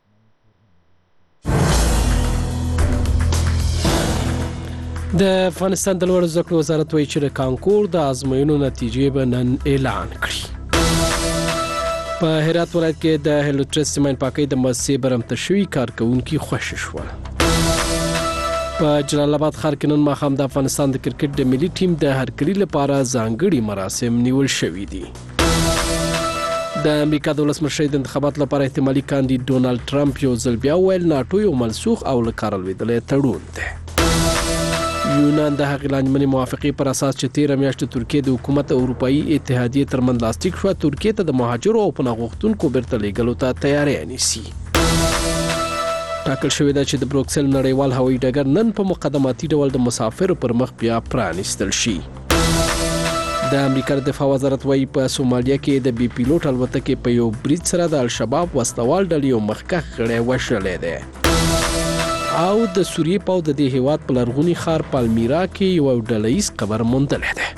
د افغانستان د لوړو زده کړو وزارت وایي چې د کانکور د ازموینو نتیجې به نن اعلان کړي. په هرات ولایت کې د هیلوټرس سیمین پاکۍ د مؤسسې برمته شوي کارکونکي خوشي شول. په جلال آباد ښار کې نن ماښام د افغانستان د کرکټ د ملي ټیم د هرکلي لپاره ځانګړي مراسم نیول شوي دي. د امریکا د ولسمشر د انتخاباتو لپاره احتمالي کاندید ډونالد ټرمپ یو ځل بیا ویل ناټو یو منسوخ او له کاره لوېدلی تړون دی. یونان د هغې لاندې موافقې پر اساس چې تیره میاشت ترکیې د حکومت او اروپایي اتحادیې ترمنځ لاسلیک شوه ترکیې ته د مهاجرو او پناه غوښتونکو بیرته لیږلو ته تیاری نیسي. ټاکل شوې ده چې د بروکسل نړیوال هوایي ډګر نن په مقدماتي ډول د مسافرو پر مخ بیا پرانیستل شي. د امریکا د دفاع وزارت وایي په سومالیا کې د بي پیلوټ الوتکې په یو بریج سره د الشباب وسلوال ډلې یو مخکښ غړی وشړلی دی. او د سوریې پاو د دې هیواد په لرغوني ښار پالمیرا کې یو ډلهیز قبر موندلی دی.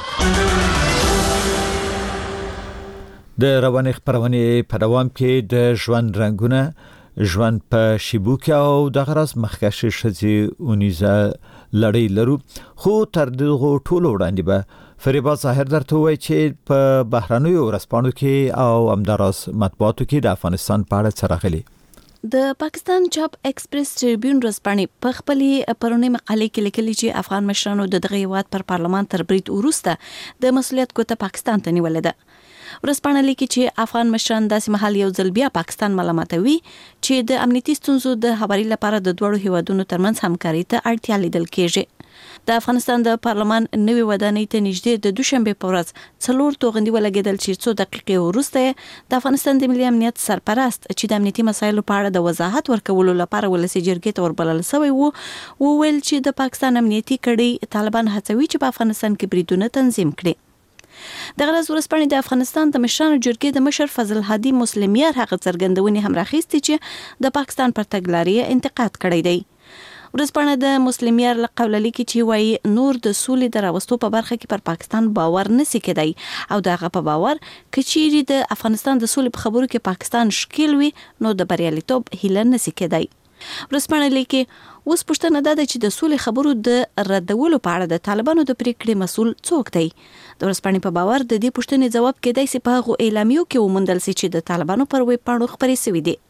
د روانې خپرونې په دوام کې د ژوند رنګونه ژوند په شیبو کې او د غرض مخکښې ښځې اونیزه لړۍ لرو خو تر دغو ټولو وړاندې به فریبا ظاهر درته وایي چې په بهرنیو ورځپاڼو کې او همداراز مطبوعاتو کې د افغانستان په اړه څه راغلي. د پاکستان چاپ ایکسپریس ټریبیون ورځپاڼې په خپلې پرونی مقالې کې لیکلي چې افغان مشرانو د دغه هیواد پر پارلمان تر برید وروسته د مسؤلیت ګوته پاکستان ته نیولې ده. ورځپاڼه لیکي چې افغان مشران داسې مهال یو ځل بیا پاکستان ملامتوي چې د امنیتي ستونزو د هواري لپاره د دوړو هیوادونو ترمنځ همکاري ته اړتیا لیدل کېږي. د افغانستان د پارلمان نوې ودانۍ ته نږدې د دوشنبه په ورځ څلور توغندي ولګېدل چې څو دقیقې وروسته د افغانستان د ملي امنیت سرپرست چې د امنیتي مسایلو په اړه د وضاحت ورکولو لپاره ولسی جرګې ته وربلل شوی وو وویل چې د پاکستان امنیتي کړۍ طالبان هڅوي چې په افغانستان کې بریدونه تنظیم کړي. د غرض ورسپانې د افغانستان د مشرانو جرګې د مشر فضل هادي مسلمیار هغه څرګندونې هم راخیستې چې د پاکستان پر تګلارې انتقاد کړی دی. ورسپانه د مسلمیار له قوله لیکي چې وایي نور د سولې د راوستو په برخه کې پر پاکستان باور نسی کېدای او دغه په باور کچيري د افغانستان د سولې په خبرو کې پاکستان شکیل وي نو د بریالیتوب هیله نسی کېدای. ورسپانه لیکي اوس پوښتنه ده چې د سولې خبرو د ردولو په اړه د طالبانو د پریکړې مسول څوک دی. د ورسپانه په باور د دې پوښتنې جواب کېدای سي په هغه اعلامیو کې ومندل سي چې د طالبانو پر ویب پاڼو خبرې شوې دي.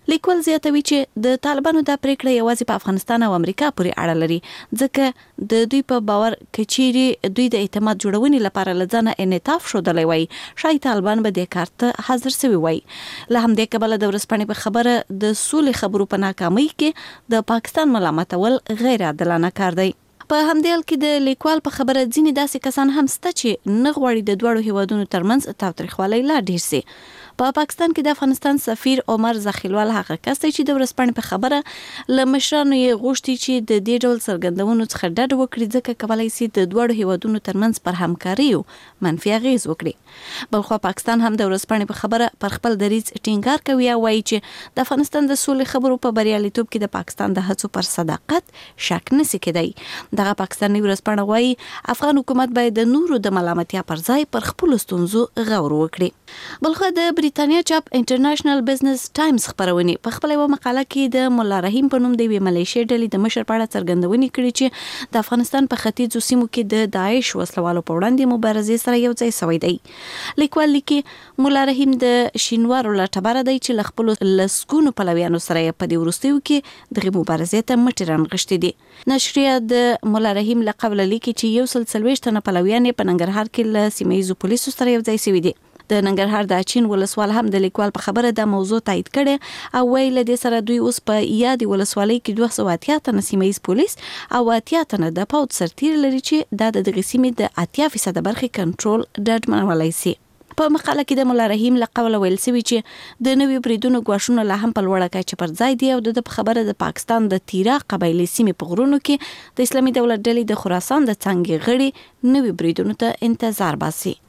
لیکوال زیاتوي چې د طالبانو د پریکړه یوازې په افغانستان او امریکا پورې اړه لري ځکه د دوی په باور کچيري دوی د اعتماد جوړونې لپاره لځنه انعطاف شودلې وای شای طالبان به د کارت حاضر سوي وای له همدې کبله د ورسپانې په خبره د سولې خبرو په ناکامۍ کې د پاکستان ملامتول غیر عادلانه کار دی. په همدې حال کې د لیکوال په خبره ځینې داسې کسان هم شته چې نه غواړي د دوړو هیوادونو ترمنځ تاوتریخوالی لا ډیر سي. په پاکستان کې د افغانستان سفیر عمر زخیلوال هغه کس دی چې د ورسپانې په خبره له مشرانو یې غوښتي چې د دې ډول څرګندونو څخه ډډه وکړي ځکه کولای شي د دوړو هیوادونو ترمنځ پر همکاري او منفي اغیز وکړي. بلخو پاکستان هم د ورسپانې په خبره پر خپل دریځ ټینګار کوي او وایي چې د افغانستان د سولې خبرو په بریالیتوب کې د پاکستان د هڅو پر صداقت شک نشي کېدای. دغه پاکستاني ورسپانه وایي افغان حکومت باید د نورو د ملامتیا پر ځای پر خپل ستونزو غور وکړي. بلخو د بریتانیا چاپ انټرنیشنل بزنس ټایمز خبرونه په خپل یو مقاله کې د مولا رحیم په نوم د وی ملیشیا ډلې د مشر په اړه څرګندونې کړې چې د افغانستان په ختیځو سیمو کې د داعش وسلوالو په وړاندې مبارزې سره یو ځای شوی دی. لیکوال لیکي مولا رحیم د شینوارو لټبره دی چې ل خپل لسکونو پلویانو سره په دې ورستیو کې د مبارزې ته مټ رانغښتې دي. نشریه د مولا رحیم لقب لیکي چې یو سلسله تنه پلویان په ننګرهار کې ل سیمایي پولیسو سره یو ځای شوی دي. د ننګرهار د اچین ولسوال هم د لیکوال په خبره د موضوع تایید کړي او ویل د سره دوی اوس په یادي ولسوالۍ کې دوه سوه اتیا تنه سیمایي پولیس او اتیا تنه د پاوت سرتیر لري چې د دغه سیمې د اتیا فیصد برخې کنټرول ډاډمنولای شي. په مقاله کې د مولا رحیم لقب ویل سوي چې د نوې بریدونو غواښونه لا هم په لوړه کچه پر ځای دی او د خبره د پاکستان د تیرا قبایلی سیمې په غرونو کې د اسلامي دولت ډلې د خراسان د څنګه غړي نوې بریدونو ته انتظار باسي.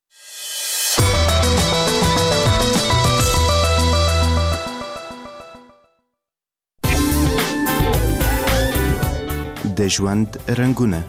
د ژوند رنگونه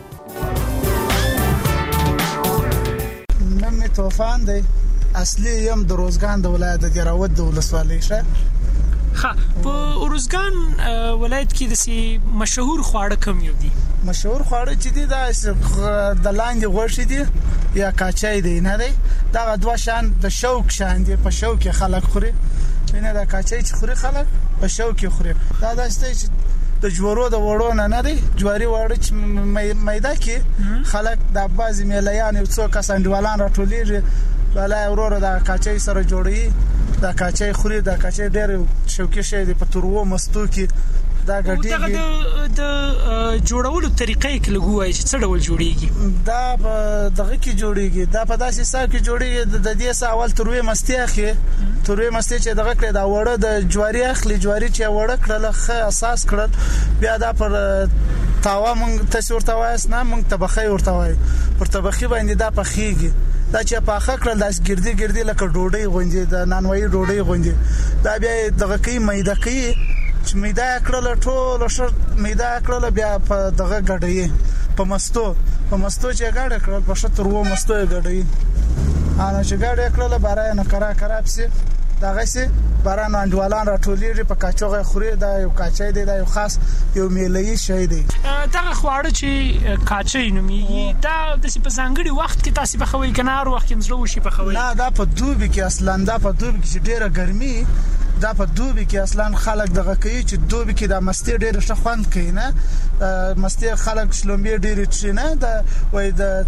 نن می طوفان دی اصلي یم د روزګان د ولایت د ګراوت د ولسوالۍ شه. ها په روزګان ولایت کې د سي مشهور خواړه کوم یو دي؟ مشهور خواړه چې دي دا د لاندې غوښې دي یا کاچای دی نه دی دا دوه شان د شوک شان دي په شوک خلک خوري نه دا کاچای چې خوري خلک په شوک خوري دا داسته د جوړو د وړو نه نه دی جواري وړ چې میدا کې خلک د بازي میلیان یو څو کسانډوالان راټولېږي بلای ورور د کاچای سره جوړي د کاچای خوري د کاچای ډېر شوکي شي د پتورو مستو کې دا ګډي د د جوړولو طریقې کې لګوي چې څه ډول جوړیږي دا دغه کې جوړیږي دا په داسې حساب کې جوړیږي د دې سوال تروي مستي اخی تروي مستي چې دغه کړه دا وړه د جواري اخلي جواري چې وړه کړل خه اساس کړل بیا دا پر تاوا مونږ تصور تاواس نه مونږ طبخه ورته وای پر طبخي باندې دا پخېږي دا چې په اخر کړل داس ګردي ګردي لکه ډوډۍ غونډي د نانوي ډوډۍ غونډي دا بیا دغه کې میده کې چې میده کړل ټول شر میده کړل بیا په دغه غړې په مستو په مستو چې غړې کړل په شتر وو مستو غړې انا چې غړې کړل بارای نه کرا کرا پسي دغه سي باران انډوالان راټولېږي په کاچوغه خوري دا یو کاچای دی دا یو خاص یو میلې شي دی دغه خواړه چې کاچای نومي دا د په ځانګړي وخت کې تاسو په خوي کنار وخت کې زړه وشي په خوي نه دا په دوبي کې اصلا دا په دوبي کې ډیره ګرمي دا په دوبي کې اصلا خلک دغه کوي چې دوبي کې د مستی ډیره شخوند کوي نه مستی خلک شلومبي ډیره چي نه دا وای د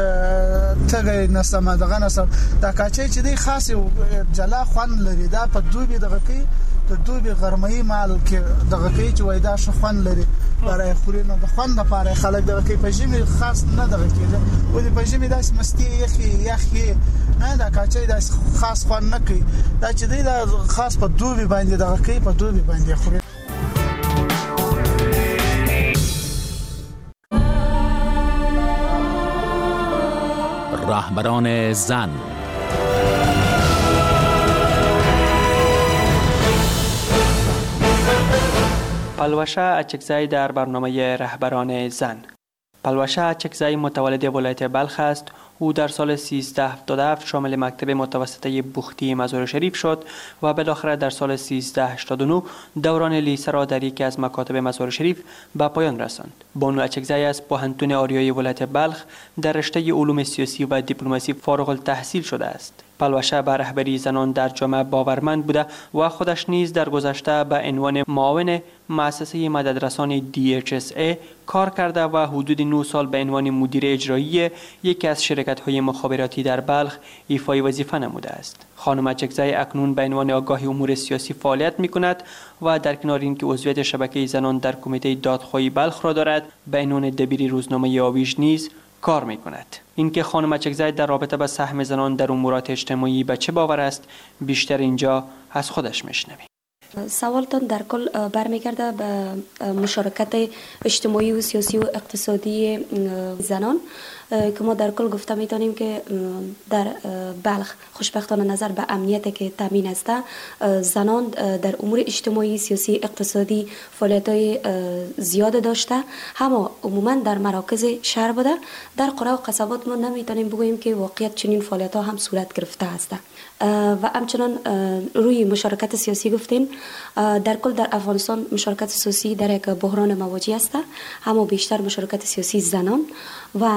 تګ نه سم دغه نه سم دا کاچای چې دی خاص جلا خوند لري دا په دوبي دغه کوي د دوبي غرمې مال کې دغه کوي چې وای دا شخوند لري برای خوري نه د خوند لپاره خلک دغه کوي په ژمي خاص نه دغه کوي و دې په ژمي داس مستی یخي یخي نه دا کاچای داس خاص خوند نه کوي دا چې دی دا خاص په دوبي باندې دغه کوي په دوبي باندې خوري. راهبران زن پلوشه اچکزی در برنامه رهبران زن. پلوشه اچکزی متولد ولایت بلخ است. او در سال سیزده هفتاد و هفت شامل مکتب متوسطه بوختی مزار شریف شد و بالاخره در سال سیزده هشتاد و نه دوران لیسه را در یکی از مکاتب مزار شریف به پایان رساند. بانو اچکزی از پوهنتون آریایی ولایت بلخ در رشته علوم سیاسی و دیپلماسی فارغ التحصیل شده است. پلوشه به رهبری زنان در جامعه باورمند بوده و خودش نیز در گذشته به عنوان معاون مؤسسه مددرسان دی اچ اس ای کار کرده و حدود نه سال به عنوان مدیر اجرایی یکی از شرکت‌های مخابراتی در بلخ ایفای وظیفه نموده است. خانم اچکزی اکنون به عنوان آگاه امور سیاسی فعالیت می‌کند و در کنار اینکه عضویت شبکه زنان در کمیته دادخواهی بلخ را دارد، به عنوان دبیر روزنامه آویژ نیز کار می کند. اینکه خانم اچکزی در رابطه با سهم زنان در امورات اجتماعی به چه باور است، بیشتر اینجا از خودش میشنویم. سوالتان در کل برمیگرده به مشارکت اجتماعی و سیاسی و اقتصادی زنان که ما در کل گفته میتونیم که در بلخ خوشبختانه نظر به امنیتی که تامین است، زنان در امور اجتماعی، سیاسی، اقتصادی فعالیت‌های زیاد داشته. اما عموما در مراکز شهر بوده، در قرى و قصبات ما نمیتونیم بگوییم که واقعیت چنین فعالیت‌ها هم صورت گرفته است. و همچنان روی مشارکت سیاسی گفتین، در کل در افغانستان مشارکت سیاسی در یک بحران مواجه است، اما بیشتر مشارکت سیاسی زنان و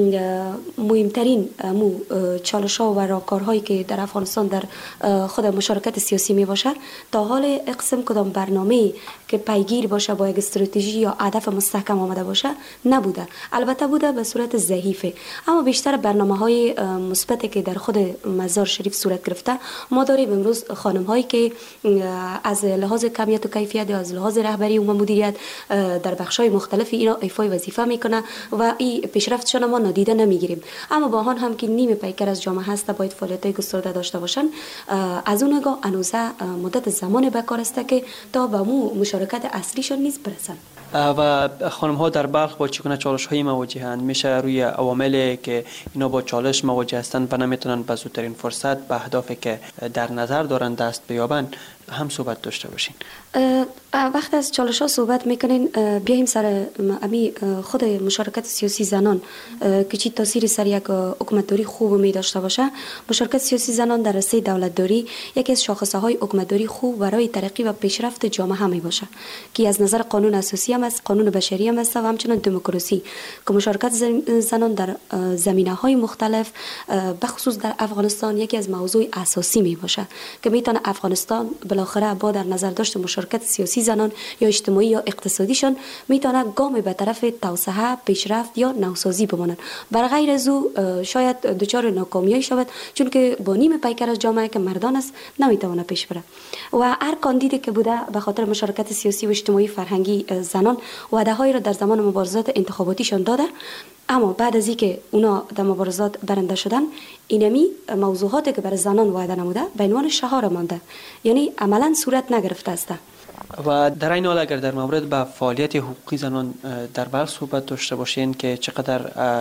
مهمترین مو چالش‌ها و راهکارهایی که در افغانستان در خود مشارکت سیاسی می باشه، تا حال اقسم کدام برنامه که پیگیر باشه با یک استراتژی یا هدف مستحکم آمده باشه نبوده. البته بوده به صورت ضعیفه، اما بیشتر برنامه‌های مثبتی که در خود مزار شریف صورت گرفته ما داریم. امروز خانم هایی که از لحاظ کمیت و کیفیت یا از لحاظ رهبری و مدیریت در بخش‌های مختلف اینا ایفای وظیفه میکنه و این پیشرفتشان ما نادیده نمیگیریم. اما با آن هم که نیمه پیکر از جامعه هست باید فعالیت‌های گسترده داشته باشن. از اون نگاه انوزه مدت زمان بکار است که تا به مو مشارکت اصلیشان نیز برسن. و خانم ها در بلخ با چگونه چالش های مواجه هستند؟ میشه روی عواملی که اینا با چالش مواجه هستند و نمیتونن به زودترین فرصت به اهدافی که در نظر دارن دست بیابند هم صحبت داشته باشین؟ وقت از چالش ها صحبت میکنین، بیایم سر امی خود مشارکت سیاسی زنان که چی تاثیر سر یک حکومتداری خوب می داشته باشه. مشارکت سیاسی زنان در رسته دولتداری یکی از شاخصه های حکومتداری خوب برای ترقی و پیشرفت جامعه هم می باشه که از نظر قانون اساسی هم است، قانون بشری هم است و همچنین دموکراسی که مشارکت زنان در زمینه های مختلف بخصوص در افغانستان یکی از موضوع اساسی می باشه که میتونه افغانستان بالاخره با در نظر داشت مشارکت سیاسی زنان یا اجتماعی یا اقتصادیشان میتونه گام به طرف توسعه، پیشرفت یا نوسازی بمانند. بر غیر از او شاید دچار ناکامی شود، چون که با نیم پیکر از جامعه که مردان است نمیتونه پیش بره و هر کاندیدی که بوده به خاطر مشارکت سیاسی و اجتماعی فرهنگی زنان وعده هایی را در زمان مبارزات انتخاباتیشان داده، اما بعد از اینکه اونا در مبارزات برنده شدن اینمی موضوعاتی که برای زنان وعده نموده به عنوان شعار مانده، یعنی عملا صورت نگرفته است. و در این حال اگر در مورد به فعالیت حقوقی زنان در بلخ صحبت داشته باشین که چقدر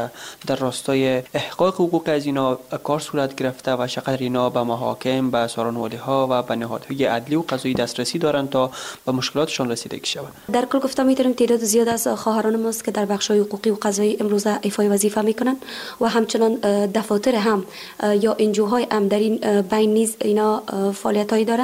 در راستای احقاق حقوق از اینا کار صورت گرفته و چقدر اینا به محاکم، به سارانوالی ها و به نهادهای عدلی و قضایی دسترسی دارند تا به مشکلاتشان رسیدگی شود. در کل گفته میتونیم تعداد زیاد از خواهران ماست که در بخش‌های حقوقی و قضایی امروز ایفای وظیفه میکنن و همچنان دفاتر هم یا انجوهای هم در این بین نیز اینا فعالیت‌هایی دارن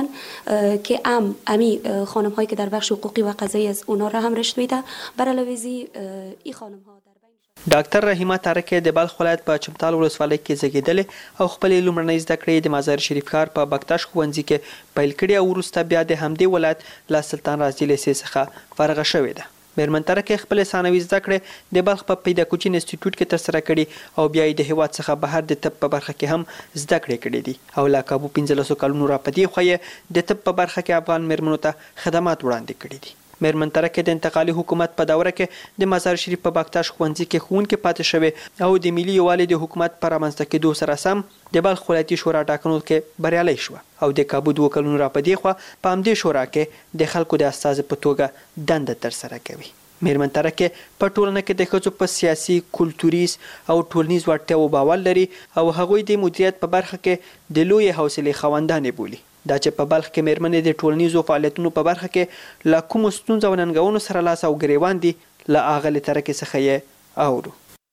که ام امی خانم هایی که در بخش حقوقی و قضایی از اونا را هم رشد میده. بر علاوه این خانم ها ډاکټر رحیمه تارک د بلخ ولایت په چمتال ولسوالۍ کې زیږیدلې او خپلې لومړنۍ زده کړې د مزار شریف ښار په بکتاش ښوونځي کې پیل کړې او وروسته بیا د همدې ولایت له سلطان رازي لیسې څخه فارغه شوې ده. میرمن تارک خپل ثانوي زده کړې د بلخ په پیداکوچین انسټیټیوټ کې ترسره کړې او بیا یې د هیواد څخه بهر د طب په برخه کې هم زده کړې کړې دي او لا کابو پنځلسو کلونو را پدې خو یې د طب په برخه کې افغان میرمنو ته خدمات وړاندې کړي دي. میرمن تارک د انتقالي حکومت په دوره کې د مزار شریف په بکتاش ښوونځي کې ښوونکې پاتې شوې او د ملي یووالي د حکومت په رامنځته کېدو سره سم د بلخ ولایتي شورا ټاکنو کې بریالۍ شوه او د کابو دوه کلونو را پدې خو په همدې شورا کې د خلکو د استازي په توګه دنده ترسره کوي. میرمن تارک په ټولنه کې د ښځو په سیاسي، کلتوریز او ټولنیز وړتیاو باور لري او هغوی د مدیریت په برخه کې د لویې حوصلې خاوندانې بولي. دا چې په بلخ کې میرمنې د ټولنیزو فعالیتونو په برخه کې له کومو ستونزو او ننګونو سره لاس او ګریوان دي له اغلې ترکې څخه یې اورو.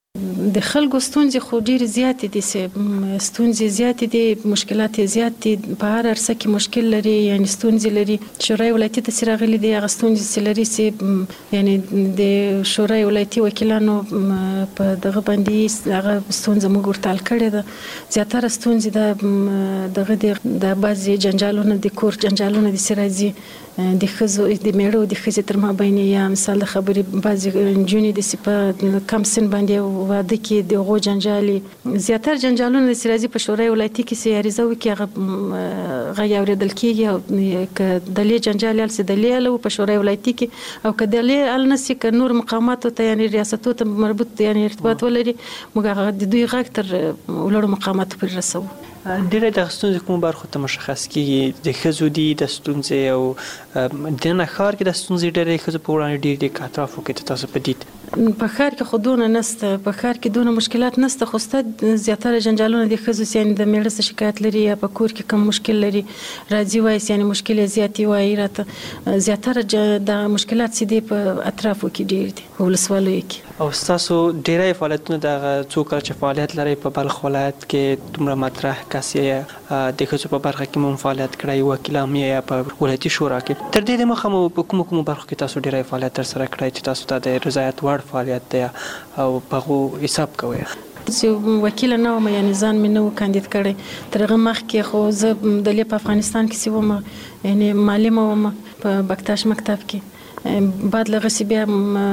د خلکو ستونزې خو ډېرې زیاتې دي چې ستونزې زیاتې دي مشکلات یې زیات دي په هر عرصه کې مشکل لري یعنی ستونزې لري شورای ولایتي ته چې راغلي دي هغه ستونزې چې لري چې یعنی د شورای ولایتي وکیلانو په دغه باندې هغه ستونزه موږ ورته حل کړې ده زیاتره ستونزې د دغه د بعضې جنجالونه د کور جنجالونه د چې راځي د ښځو د میړو د ښځې تر مابین یا مثال د خبرې بعضې نجونې داسې په کم سن باندې واده کې د هغو جنجالې زیاتره جنجالونه داسې راځي په شورای ولایتي کې چې عریضه وکړي هغه غږ اورېدل کېږي او که دلې جنجال حل سي دلې حل په شورای ولایتي کې او که دلې حل نه سي که نور مقاماتو ته یعنې ریاستو ته مربوط یعنې ارتباط ولري موږ هغه د دوی غږ تر لوړو مقاماتو پورې رسوو. ډېری د ستونزې کومو برخو ته مشخص کېږي د ښځو دي د ستونزې او دننه ښار کې د ستونزې ډېرې ښځو په وړاندې ډېر دي که اطرافو کې تاسو په دید په ښار کې خو دونه نسته په ښار کې دونه مشکلات نسته خو سته زیاتره جنجالونه د ښځو یعنې د میړه څه شکایت لري یا په کور کې کوم مشکل لري راځي وایي یعنې مشکل یې زیاتې وایي راته زیاتره د مشکلات چې دي په اطرافو کې ډېر دي په ولسوالیو کې او ستاسو ډېری فعالیتونه د هغه څو کله چې فعالیت لرئ په بلخ ولایت کې دومره مطرح کس یې د ښځو په برخه کې مو فعالیت کړی وکیل هم یا په ولایتي شورا کې تر دې دمخه مو په کومو کومو برخو کې تاسو ډېری فعالیت ترسره کړی چې تاسو ته د رضایت وړ فعالیت دی او په هغو حساب کوئ چې وکیل نه وم یعنې ځان مې نه و کاندید کړی تر هغه مخکې خو زه دلې په افغانستان کې چې وم یعنې معلمه وم په بکتاش مکتب کې بعد له هغسې بیا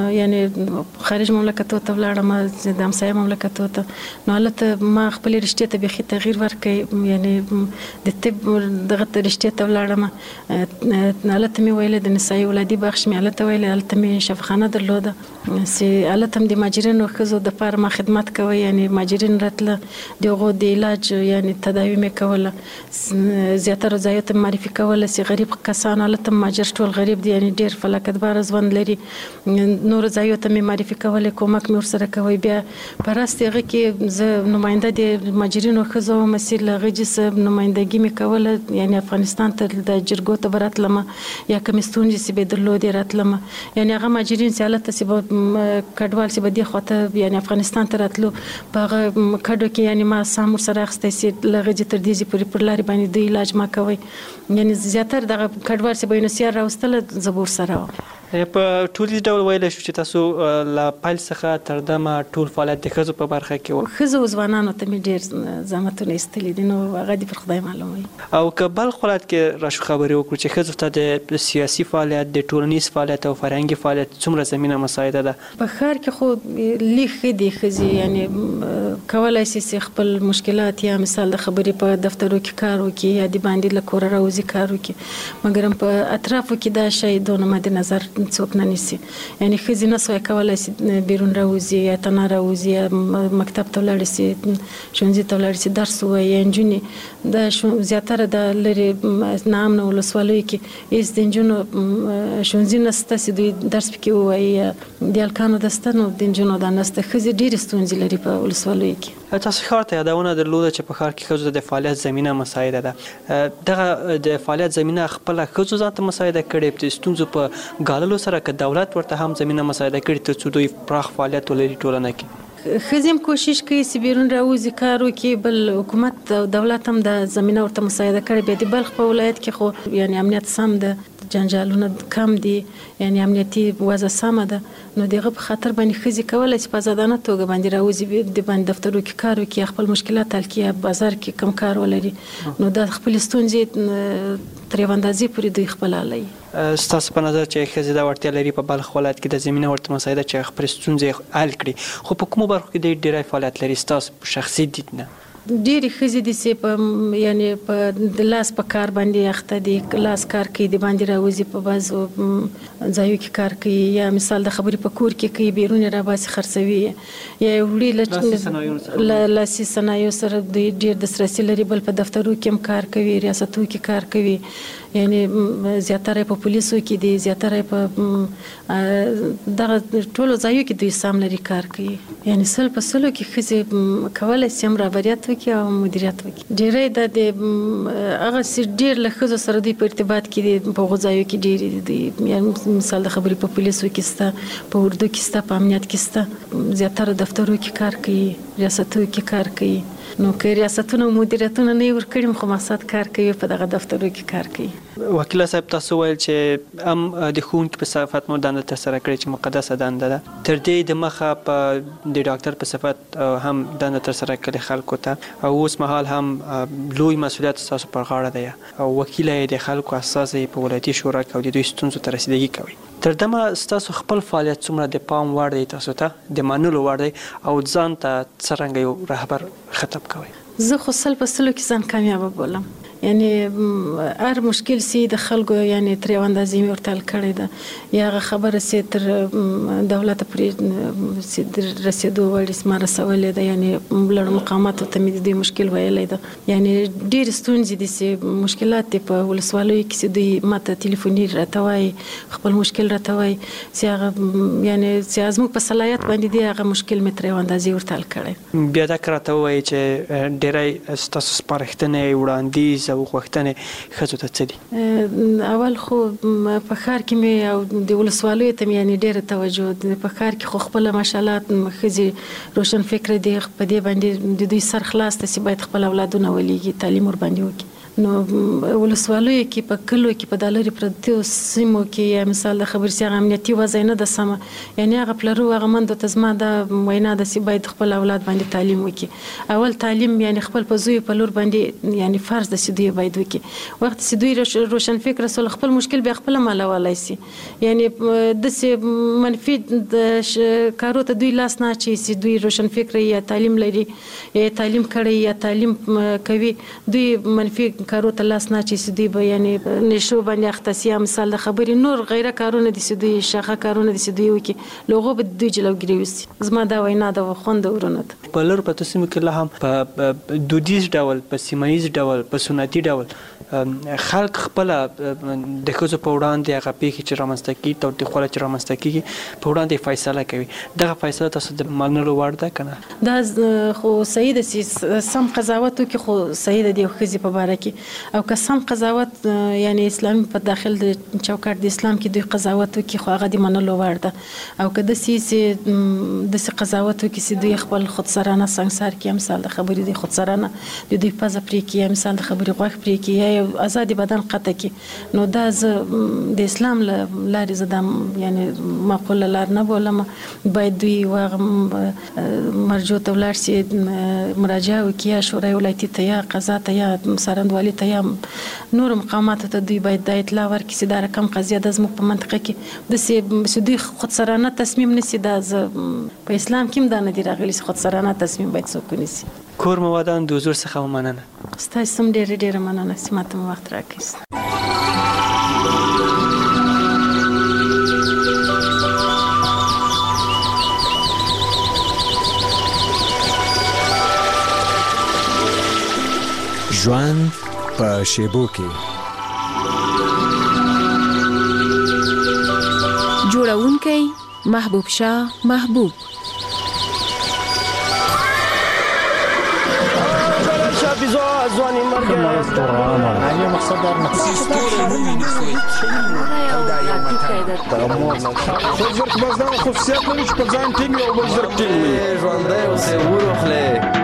یعنې خارج مملکتو ته ولاړم د همسایه مملکتو ته نو هلته ما خپلې رشتې ته بیخي تغییر ورکړی یعنې د طب دغه رشتې ته ولاړم هلته مې ویلې د نسایي ولادي بخش مې هلته ویلې هلته مې شفاخانه درلوده چې هلته هم د مهاجرینو ښځو دپاره ما خدمت کوی یعنې مهاجرین راتله د هغو د علاج یعنې تداوي مې کوله زیاتره ځایو ته معرفي کوله چې غریب کسان هلته مهاجر ټول غریب دي یعنې ډېر فلاکت بار ژوند لري نور ځایو ته مې معرفي کولې کومک مې ورسره کوی بیا په راست هغه کې زه نماینده د مهاجرینو ښځو وم چې له هغې جسه نمایندګي مې کوله یعنې افغانستان ته د جرګو ته به راتلم یا کومې ستونزې چې به یې درلودې راتلم یعنې هغه مهاجرین چې هلته چې به کډوال چې به دې خوا ته یعنې افغانستان ته راتلو په هغه کډو کې یعنې ما سام ورسره اخیستی چې له هغې جې تر دې ځې پورې پر لارې باندې دوی علاج ما کوی یعنې زیاتره دغه کډوال چې به یې نسیار راوستله زه به ورسره وم په ټولیز ډول ویلی شو چې تاسو له پیل څخه تر دمه ټول فعالیت د ښځو په برخه کې و ښځو او ځوانانو ته مې ډېر زحمتونه ایستلي دي نو هغه دې پر خدای معلوم وي او که بلخ ولایت کې راشو خبرې وکړو چې ښځو ته د سیاسي فعالیت د ټولنیز فعالیت او فرهنګي فعالیت څومره زمینه مساعده ده په ښار کې خو لږ ښه دي ښځې یعنې کولی شي چې خپل مشکلات یا مثال د خبرې په دفترو کې کار وکړي یا د باندې له کوره راوځي کار وکړي مګر په اطرافو کې دا شی دونه مد نظر څوک نه نیسي یعنې ښځې نه سوی کولی شي بیرون راوځي یا تنه راوځي یا مکتب ته ولاړې شي ښوونځي ته ولاړې شي درس ووایي یا نجونې دا زیاتره د لرې ناامنه ولسوالیو کې هېڅ د نجونو ښوونځي نسته چې دوی درس پکې ووایي یا د هلکانو ده سته نو د نجونو دا نسته ښځې ډېرې ستونزې لري په ولسوالیو کې تاسو ښار ته یادونه درلوده چې په ښار کې ښځو ته د فعالیت زمینه مساعده ده دغه د فعالیت زمینه خپله ښځو ځان ته مساعده کړې د ستونزو په ګاللو سره که دولت ورته هم زمینه مساعده کړي تر څو دوی پراخ فعالیت ولري ټولنه کې ښځې هم کوشش کوي چې بیرون راوځي کار وکړي بل حکومت او دولت هم د زمینه ورته مساعده کړې بیا د بلخ په ولایت کې خو یعنې امنیت سم ده جنجالونه کم دي یعنې امنیتي وضع سمه ده نو دغه په خاطر باندې ښځې کولی چې په ازادانه توګه باندې راوځي د باندې دفترو کې کار وکړي خپل مشکلات حل کړي بازار کې کم کار ولري نو دا خپلې ستونزې تر یوه اندازې پورې دوی خپل حلوي ستاسو په نظر چې ښځې دا وړتیا لري په بلخ ولایت کې د زمینه ورته مساعده چې خپلې ستونزې حل کړي خو په کومو برخو کې ډېر ډېری فعالیت لري ستاسو په شخصي دید نه ډېرې ښځې دي چې په یعنې په د لاس په کار باندې اخته دي لاس کار کوي د باندې راوځي په بعضو ځایو کې کار کوي یا مثال د خبرې په کور کې کوي بیرون یې راباسي خرڅوي یا وړي له لاسي صنایعو سره دوی ډېر دسترسي لري بل په دفترو کې هم کار کوي ریاستو کې کار کوي یعنی زیاتره په پولیسو کې دي، زیاتره په دغه ټولو ځایو کې دوی سم لري کار کوي. یعنی سل په سلو کې ښځې کولی شي هم رهبریت وکړي او مدیریت وکړي. ډېری د هغه ډېر له ښځو سره دوی په ارتباط کې دي، په هغو ځایو کې ډېرې دي. یعنې مثال د خبرې په پولیسو کې شته، په اردو کې شته، په امنیت کې شته، زیاتره دفترو کې کار کوي، ریاستو کې کار کوي. نو که ریاستونه او مدیریتونه نه ورکړي خو مقصد کار کوي، په دغه دفترو کې کار کوي. وکیل صاحب تاسو ویل چې هم د ښوونکي په صفت مو دنده ترسره کړې چې مقدسه دنده ده، تر دې د مخه په د ډاکټر په صفت هم دنده ترسره کړې خلکو ته، او اوس مهال هم لوی مسؤلیت ستاسو پر غاړه دی او وکیل یې د خلکو اساسي په ولایتي شورا کې او د دوی ستونزو ته رسیدګي کوي. تر دمه ستاسو خپل فعالیت څومره د پام وړ دی، تاسو ته د منلو وړ دی او ځان ته څرنګه یو رهبر خطاب کوي؟ زه خو سل په سلو کې ځان کامیابه بولم. یعنی هر مشکل سي د خلکو یعنی تر یو اندازې مې ورته حل کړی ده، یا هغه خبره سي تر دولت پرې رسېدو وړ ما رسولې ده، یعنی لوړ مقاماتو ته مې د دوی مشکل ویلی ده. یعنی ډېرې ستونزې دي چې مشکلات دي په ولسوالیو کې چې دوی ماته تلیفوني راته وایي، خپل مشکل راته وایي چې هغه یعنی چې زموږ په صلاحیت باندې دی، هغه مشکل مې تر یو اندازې ورته حل کړی. بیا دا که راته ووایي چې ډېری ستاسو سپارښتنې وړاندیز او غوښتنې ښځو ته څه دي؟ اول خو په ښار کې مې او د ولسوالیو ته مې یعنې ډېره توجه ده. په ښار کې خو خپله ماشاءالله ښځې روشن فکره دي، په دې باندې د دوی سر خلاص ده چې باید خپل اولادونه ولیږي، تعلیم ورباندې وکړي. نو ولسوالیو کې په کلو کې په دا لرې پرتو سیمو کې یا مثال د خبرې چې هغه امنیتي وضع نه ده سمه، یعنې هغه پلرو هغه مندو ته زما دا وینا ده چې باید خپل اولاد باندې تعلیم وکړي. اول تعلیم یعنې خپل په زویو په لور باندې یعنې فرض ده چې دوی باید وکړي. وخت چې دوی روشن فکره سول خپل مشکل بیا خپله مالولی سي، یعنې داسې منفي د کارو ته دوی لاس نه اچوي چې دوی روشن فکره یا تعلیم لري یا تعلیم کړی یا تعلیم کوي، دوی منفي کارو ته لاس نه اچوي چې دوی به یعنې نشو باندې اخته سي، یا مثال د خبرې نور غیره کارونه دي چې دوی شاخه کارونه دي چې دوی وکړي، له هغو به دوی جلوګیري وسي. زما دا وینا ده خوند ورونه ده. په لرو پرتو سیمو کې لا هم په دودیز ډول، په سیمه ییز ډول، په سنتي ډول خلک خپله د ښځو په وړاندې هغه پیښې چې رامنځته کېږي، تاوتریخوالی چې رامنځته کېږي، په وړاندې فیصله کوي. دغه فیصله تاسو د منلو وړ ده که نه؟ دا خو صحیح ده چې سم قضاوت وکړي، خو صحیح ده د یو ښځې په باره کې. او که سم قضاوت یعنی اسلامي په داخل د چوکاټ د اسلام کې دوی قضاوت وکړي، خو هغه د منلو وړ ده. او که داسې چې داسې قضاوت وکړي چې دوی خپل خودسرانه سنګسار کړي، مثال د خبرې دوی خودسرانه د دوی پزه پرې کړي، یا مثال د خبرې غوښ پرې کړي، یا آزادي بدن قطع کړي، نو دا زه د اسلام له لارې زه دا یعنې معقوله لار نه بولم. باید دوی هغه مرجو ته ولاړ شي، مراجعه وکړي، یا شورای ولایتي ته یا قضا ته یا څارندوالي ته یا نور مقاماتو ته دوی باید دا اطلاع ورکړي چې دا رقم قضیه ده زموږ په منطقه کې، داسې چې دوی خودسرانه تصمیم نیسي. دا زه په اسلام کې هم دا نه دي راغلي چې خودسرانه تصمیم باید څوک ونیسي. کور مو ودان، د حضور څخه مو مننه. ستاسو هم ډېره ډېره مننه چې ماته مو وخت راکړئ. ژوند په شیبو کې جوړونکی محبوب شاه محبوب ځواني مرګ نه مقصد دا نه څه بس دا خصوصیت لري چې په ځان ټینګ او بل زر ټینګ ژوندی اوسې وروخلې.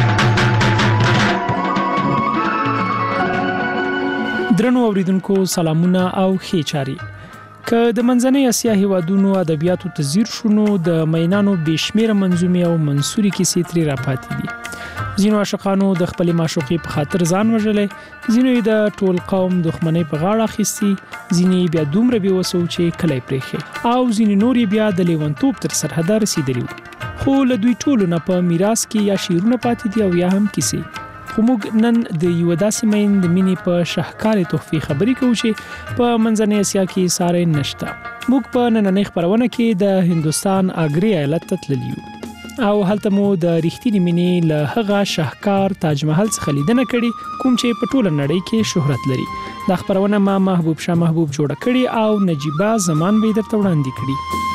درنو اوریدونکو سلامونه او ښې چاري. که د منځنۍ اسیا هیوادونو ادبیاتو ته ځیر شونو د مینانو بېشمېره منظومې او منثورې کیسې ترې راپاتې دي. ځینو عاشقانو د خپلې معشوقې په خاطر ځان وژلی، ځینو یې د ټول قوم دښمنۍ په غاړه اخیستي، ځینې یې بیا دومره بېوسه وو چې کلی پرېښی، او ځینې نور یې بیا د لیونتوب تر سرحده رسېدلي وو. خو له دوی ټولو نه په میراث کې یا شعرونه پاتې دي او یا هم کیسې. خو موږ نن د یوه داسې مین د مینې په شاهکارې تحفې خبرې کوو چې په منځنۍ اسیا کې ساری نشته. موږ په نننۍ خپرونه کې د هندوستان اګرې ایالت ته تللي یو. او هلته مو د ریښتینی مینې له هغه شاهکار تاج محل څخه لیدنه کړې کوم چې په ټوله نړۍ کې شهرت لري. دا خبرونه ما محبوب شاه محبوب جوړه کړې او نجيبه زمان به درته وړاندې کړي.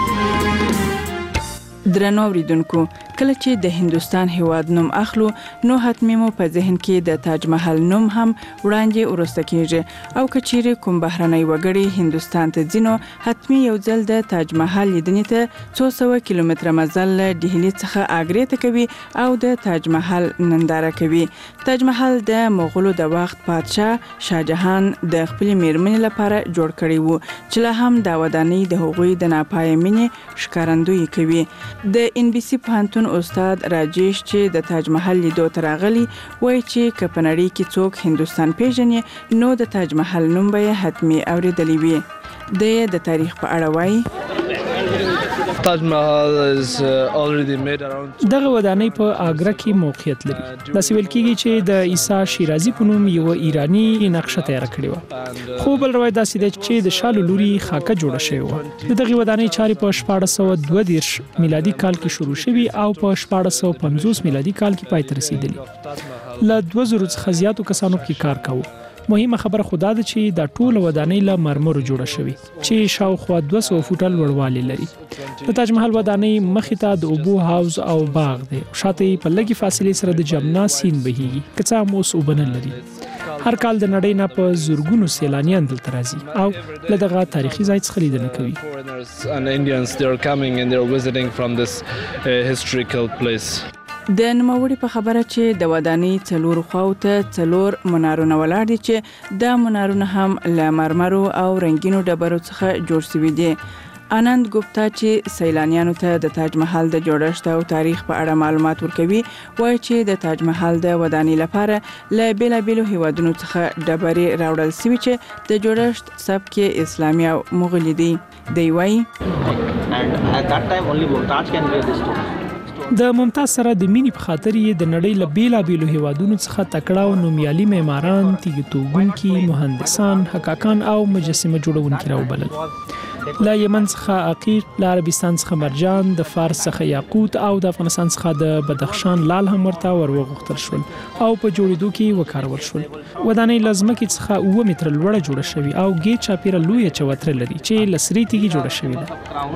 درنو اوریدونکو، کله چې د هندستان هیواد نوم اخلو نو حتمی مو په ذهن کې د تاج محل نوم هم وړاندې ورسته کیږي او کچېره کوم بهرنۍ وګړي هندستان ته ځینو حتمی یو ځل د تاج محل لیدنې ته څو سوه کیلومتره مزل ډهلی څخه آګرې ته کوي او د تاج محل ننداره کوي. تاج محل د مغولو د وخت بادشاه شاهجهان د خپل میرمنې لپاره جوړ کړی وو چې له هم دا ودانۍ د هغوی د ناپایه مینې ښکارندویي کوي. د ان بي سي پوهنتون استاد راجیش چې د تاج محل لیدو ته راغلی وایي چې که په نړۍ کې څوک هندستان پیژني نو د تاج محل نوم به یې حتمي اوریدلی وي. د تاریخ په اړه وایي Taj Mahal is uh, already made around دغه ودانۍ په آګرا کې موقعیت لري. دا سویل کېږي چې د عیسی شیرازي په نوم یو ایرانی نقشه تیار کړې و. خو بل روایت دا سیده چې د شالو لوري خاکه جوړه شوی و. دغه ودانۍ چارې په شپاړس سوه دوه دېرش میلادي کال کې شروع شوي او په شپاړس سوه پنځوس میلادي کال کې پای ته رسیدلې. له دوه زرو څخه زیاتو کسانو کې کار کاوه. مهمه خبره خدا ده چې دا ټول ودانۍ له مرمرو جوړه شوی چې شاوخوا دوه سوه فوټه لوړوالی لري. د تاج محل ودانۍ مخې ته د اوبو حوض او باغ دی. شاته په لږی فاصله سره د جمنا سیند بهیږي که څه هم اوس اوبه نه لري. هر کال د نړۍ نه په زورګونو سیلانیان دلته راځي او له دغه تاریخي ځای څخه لیدنه کوي. and Indians they are coming and they are visiting from this uh, historical place. د نوموړي په خبره چې د ودانۍ څلور خواو ته څلور منارونه ولاړ دي چې د منارونه هم له مرمرو او رنگینو ډبرو څخه جوړ شوي دي. آنند ګوپتا چې سیلانیانو ته د تاج محل د جوړښت او تاریخ په اړه معلومات ورکوي وایي چې د تاج محل د ودانۍ لپاره له بیلابیلو هیوادونو څخه ډبرې راوړل شوي چې د جوړښت سبک اسلامي او مغولي دي. دی وایي د ممتاز سره د مینې په خاطر یې د نړۍ له بیلابیلو هیوادونو څخه تکړه او نومیالي معماران، تیږې توږونکي، مهندسان، حکاکان او مجسمه جوړونکي راوبلل. له یمن څخه عقیق، له عربستان څخه مرجان، د فارس څخه یاقوت او د افغانستان څخه د بدخشان لال هم ورته ورغوښتل شول او په جوړېدو کې وکارول شول. ودانۍ له ځمکې څخه اوه متره لوړه جوړه شوې او ګېټ چاپیره لویه چوتره لري چې له سرې تیږې جوړه شوې ده.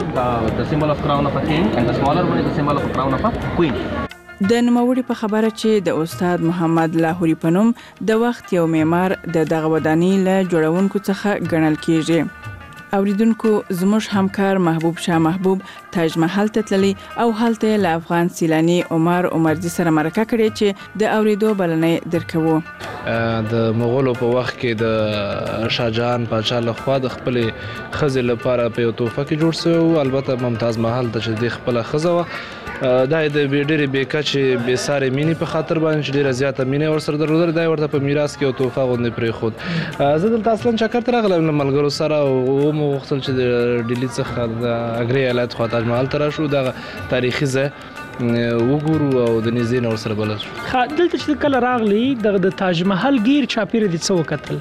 د نوموړي په خبره چې د استاد محمد لاهوري په نوم د وخت یو معمار د دغه ودانۍ له جوړونکو څخه ګڼل کیږي. اوریدونکو، زموږ همکار محبوب شاه محبوب تاج محل ته تللی او هلته له افغان سیلانی عمر عمرزي سره مرکه کړې چې د اوریدو بلنې درکوو. د مغولو په وخت کې د شاهجهان پاچا لخوا د خپل خزې لپاره په یو توفه کې جوړ شوی. البته ممتاز محل ته چې د خپل خزه و دا د ډېرې بېکچې بېسارې مینې په خاطر باندې چې ډېره زیاته مینه ورسره درلودله دا ورته په میراث کې یو توفه غوندې پرېښود. زه دلته اصلا چکر ته راغلم له ملګرو سره او ومو غوښتل چې د ډهلي څخه د اګرې ایالت خوا تاج محل ته راشو دغه تاریخي ځای وګورو او د نږدې نه ورسره بلد شو. دلته چې کله راغلی د تاج محل ګیر چاپیره دي څه وکتل؟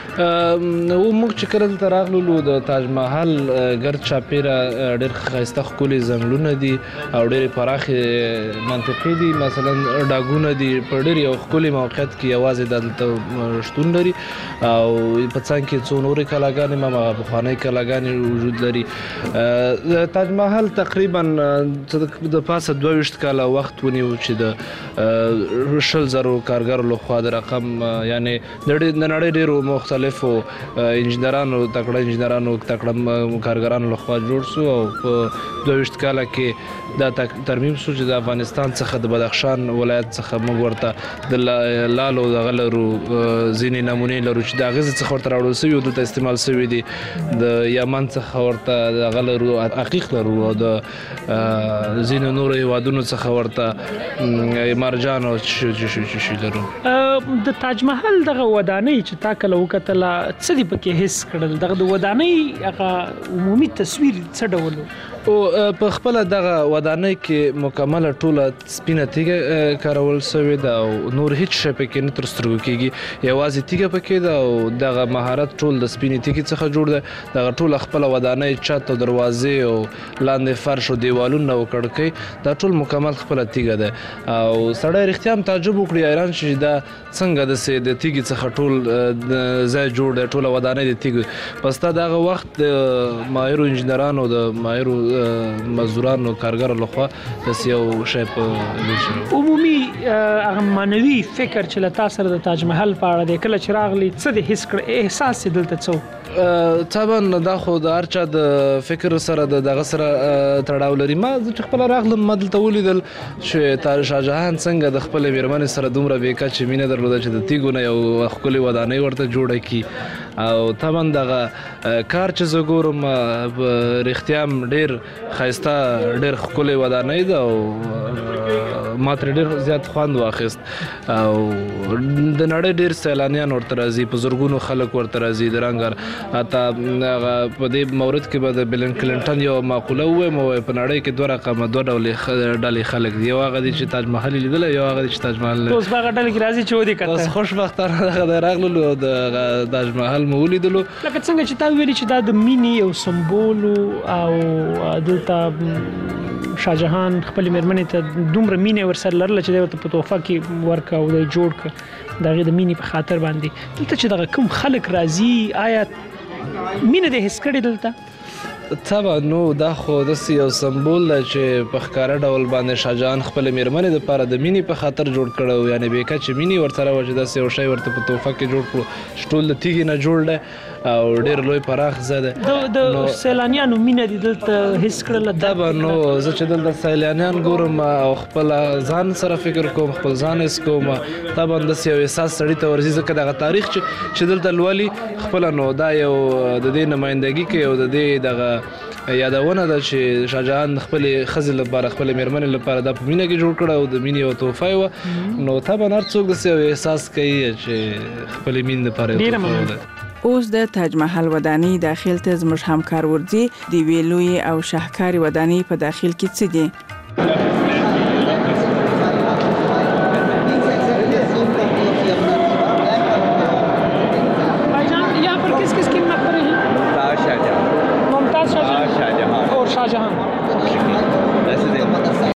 موږ چې کله دلته راغلو د تاج محل ګرد چاپیره ډېر ښایسته ښکلي ځنګلونه دي او ډېرې پراخې منطقې دي. مثلا ډاګونه دي په ډېر یو ښکلي موقعیت کې یوازې دلته شتون لري او په څنګ کې څو نورې کلاګانې هم هغه پخوانۍ کلاګانې وجود لري. تاج محل تقریبا د پاسه دوه ویشت کاله وخت ونیو چې د شل زرو کارګرو لخوا د رقم یعنی د نړۍ ډېرو مختلف مختلفو انجینرانو تکړه انجینرانو تکړه کارګرانو لخوا جوړ شو او په دوه ویشت کاله کې دا ترمیم شو چې د افغانستان څخه د بدخشان ولایت څخه موږ ورته د لالو دغه لرو ځینې نمونې لرو چې د هغې څخه ورته راوړل سوي او دلته استعمال سوي دي. د یمن څخه ورته دغه لرو عقیق لرو او د ځینو نورو هیوادونو څخه ورته مرجان او شي لرو. د تاج محل دغه ودانۍ چې تا کله وکتله څه دې پکې حس کړل؟ دغه د ودانۍ هغه عمومي تصویر څه ډول و؟ او په خپل دغه ودانۍ کې مکمله ټوله سپینه تیږه کارول شوې ده او نور هیڅ شی پکې نه تر سترګو کېږي، یوازې تیږه پکې ده او دغه مهارت ټول د سپینې تیږې څخه جوړ ده. دغه ټوله خپله ودانۍ چت او دروازې او لاندې فرش او دیوالونه او کړکۍ دا ټول مکمل خپله تیږه ده او سړی رښتیا هم تعجب وکړي، حیران شي دا څنګه داسې د تیږې څخه ټول ځای جوړ دی، ټوله ودانۍ د تیږو. په ستا دغه وخت د ماهرو انجینرانو د ماهرو مزدورانو کارګرو لخوا داسې یو شی په عمومي هغه معنوي فکر چې له تا سره د تاج محل په اړه دی کله چې راغلی څه د حس کړ احساس یې دلته څه؟ طبعا دا خو د هر چا د فکر سره د دغه سره تړاو لري. ما زه چې خپله راغلم ما دلته ولیدل چې شاهجهان څنګه د خپلې مېرمنې سره دومره بې کچې مینه درلوده چې د تیږو نه یو ښکلې ودانۍ ورته جوړه کړي او طبعا دغه کار چې زه ګورم رښتیا هم ډېر ښایسته ډېر ښکلې ودانۍ ده او ما ترې ډېر زیات خوند واخیست او د نړۍ ډېر سیلانیان ورته راځي، په زرګونو خلک ورته راځي د رنګر. حتی هغه په دې مورد کې به د بیل کلینټن یو مقوله ووایم په نړۍ کې دوه رقمه دوه ډولې ډلې خلک دي، یو هغه دي چې تاج محل یې لیدلی، یو هغه دي چې تاج محل اوس په هغه ډلې کې راځي چې ودې کتل. اوس خوشبختانه دغه راغللو او د تاج محل مو ولیدلو. لکه څنګه چې تا ویلي چې دا د مینې یو سمبول او دلته شاهجهان خپلې مېرمنې ته دومره مینه ورسره لرله چې دی ورته په تحفه کې ورکړه او دی جوړ کړه د هغې د مینې په خاطر باندې. دلته چې دغه کوم خلک راځي آیا مینه دې حس کړې دلته؟ طبعا نو دا خو داسې یو سمبول ده چې په ښکاره ډول باندې شاهجهان خپلې مېرمنې دپاره د مینې په خاطر جوړ کړی و، یعنې بې کچې مینې ورسره وه چې داسې یو شی ورته په تحفه کې جوړ کړو چې ټول د تیږې نه جوړ دی او ډېر لوی پراخ ځای دی. د سیلانیانو مینه دې دلته حس کړله؟ طبعا نو زه چې دلته سیلانیان ګورم او خپل ځان سره فکر کوم، خپل ځان حس کوم، طبعا داسې یو احساس سړي ته ورځي ځکه دغه تاریخ چې دلته لولي خپله نو دا یو د دې نمایندګي کوي او د دې دغه یادونه ده چې شاهجهان خپلې ښځې لپاره خپلې مېرمنې لپاره دا په مینه کې جوړ کړه او د مینې یو تحفه یې وه. نو طبعا هر څوک داسې یو احساس کوي چې خپلې مینې لپاره یو تحفه ده. اوس د تاج محل ودانۍ داخل ته زموږ همکار ورځي د ویلوی او شاهکاري ودانۍ په داخل کې څه دي؟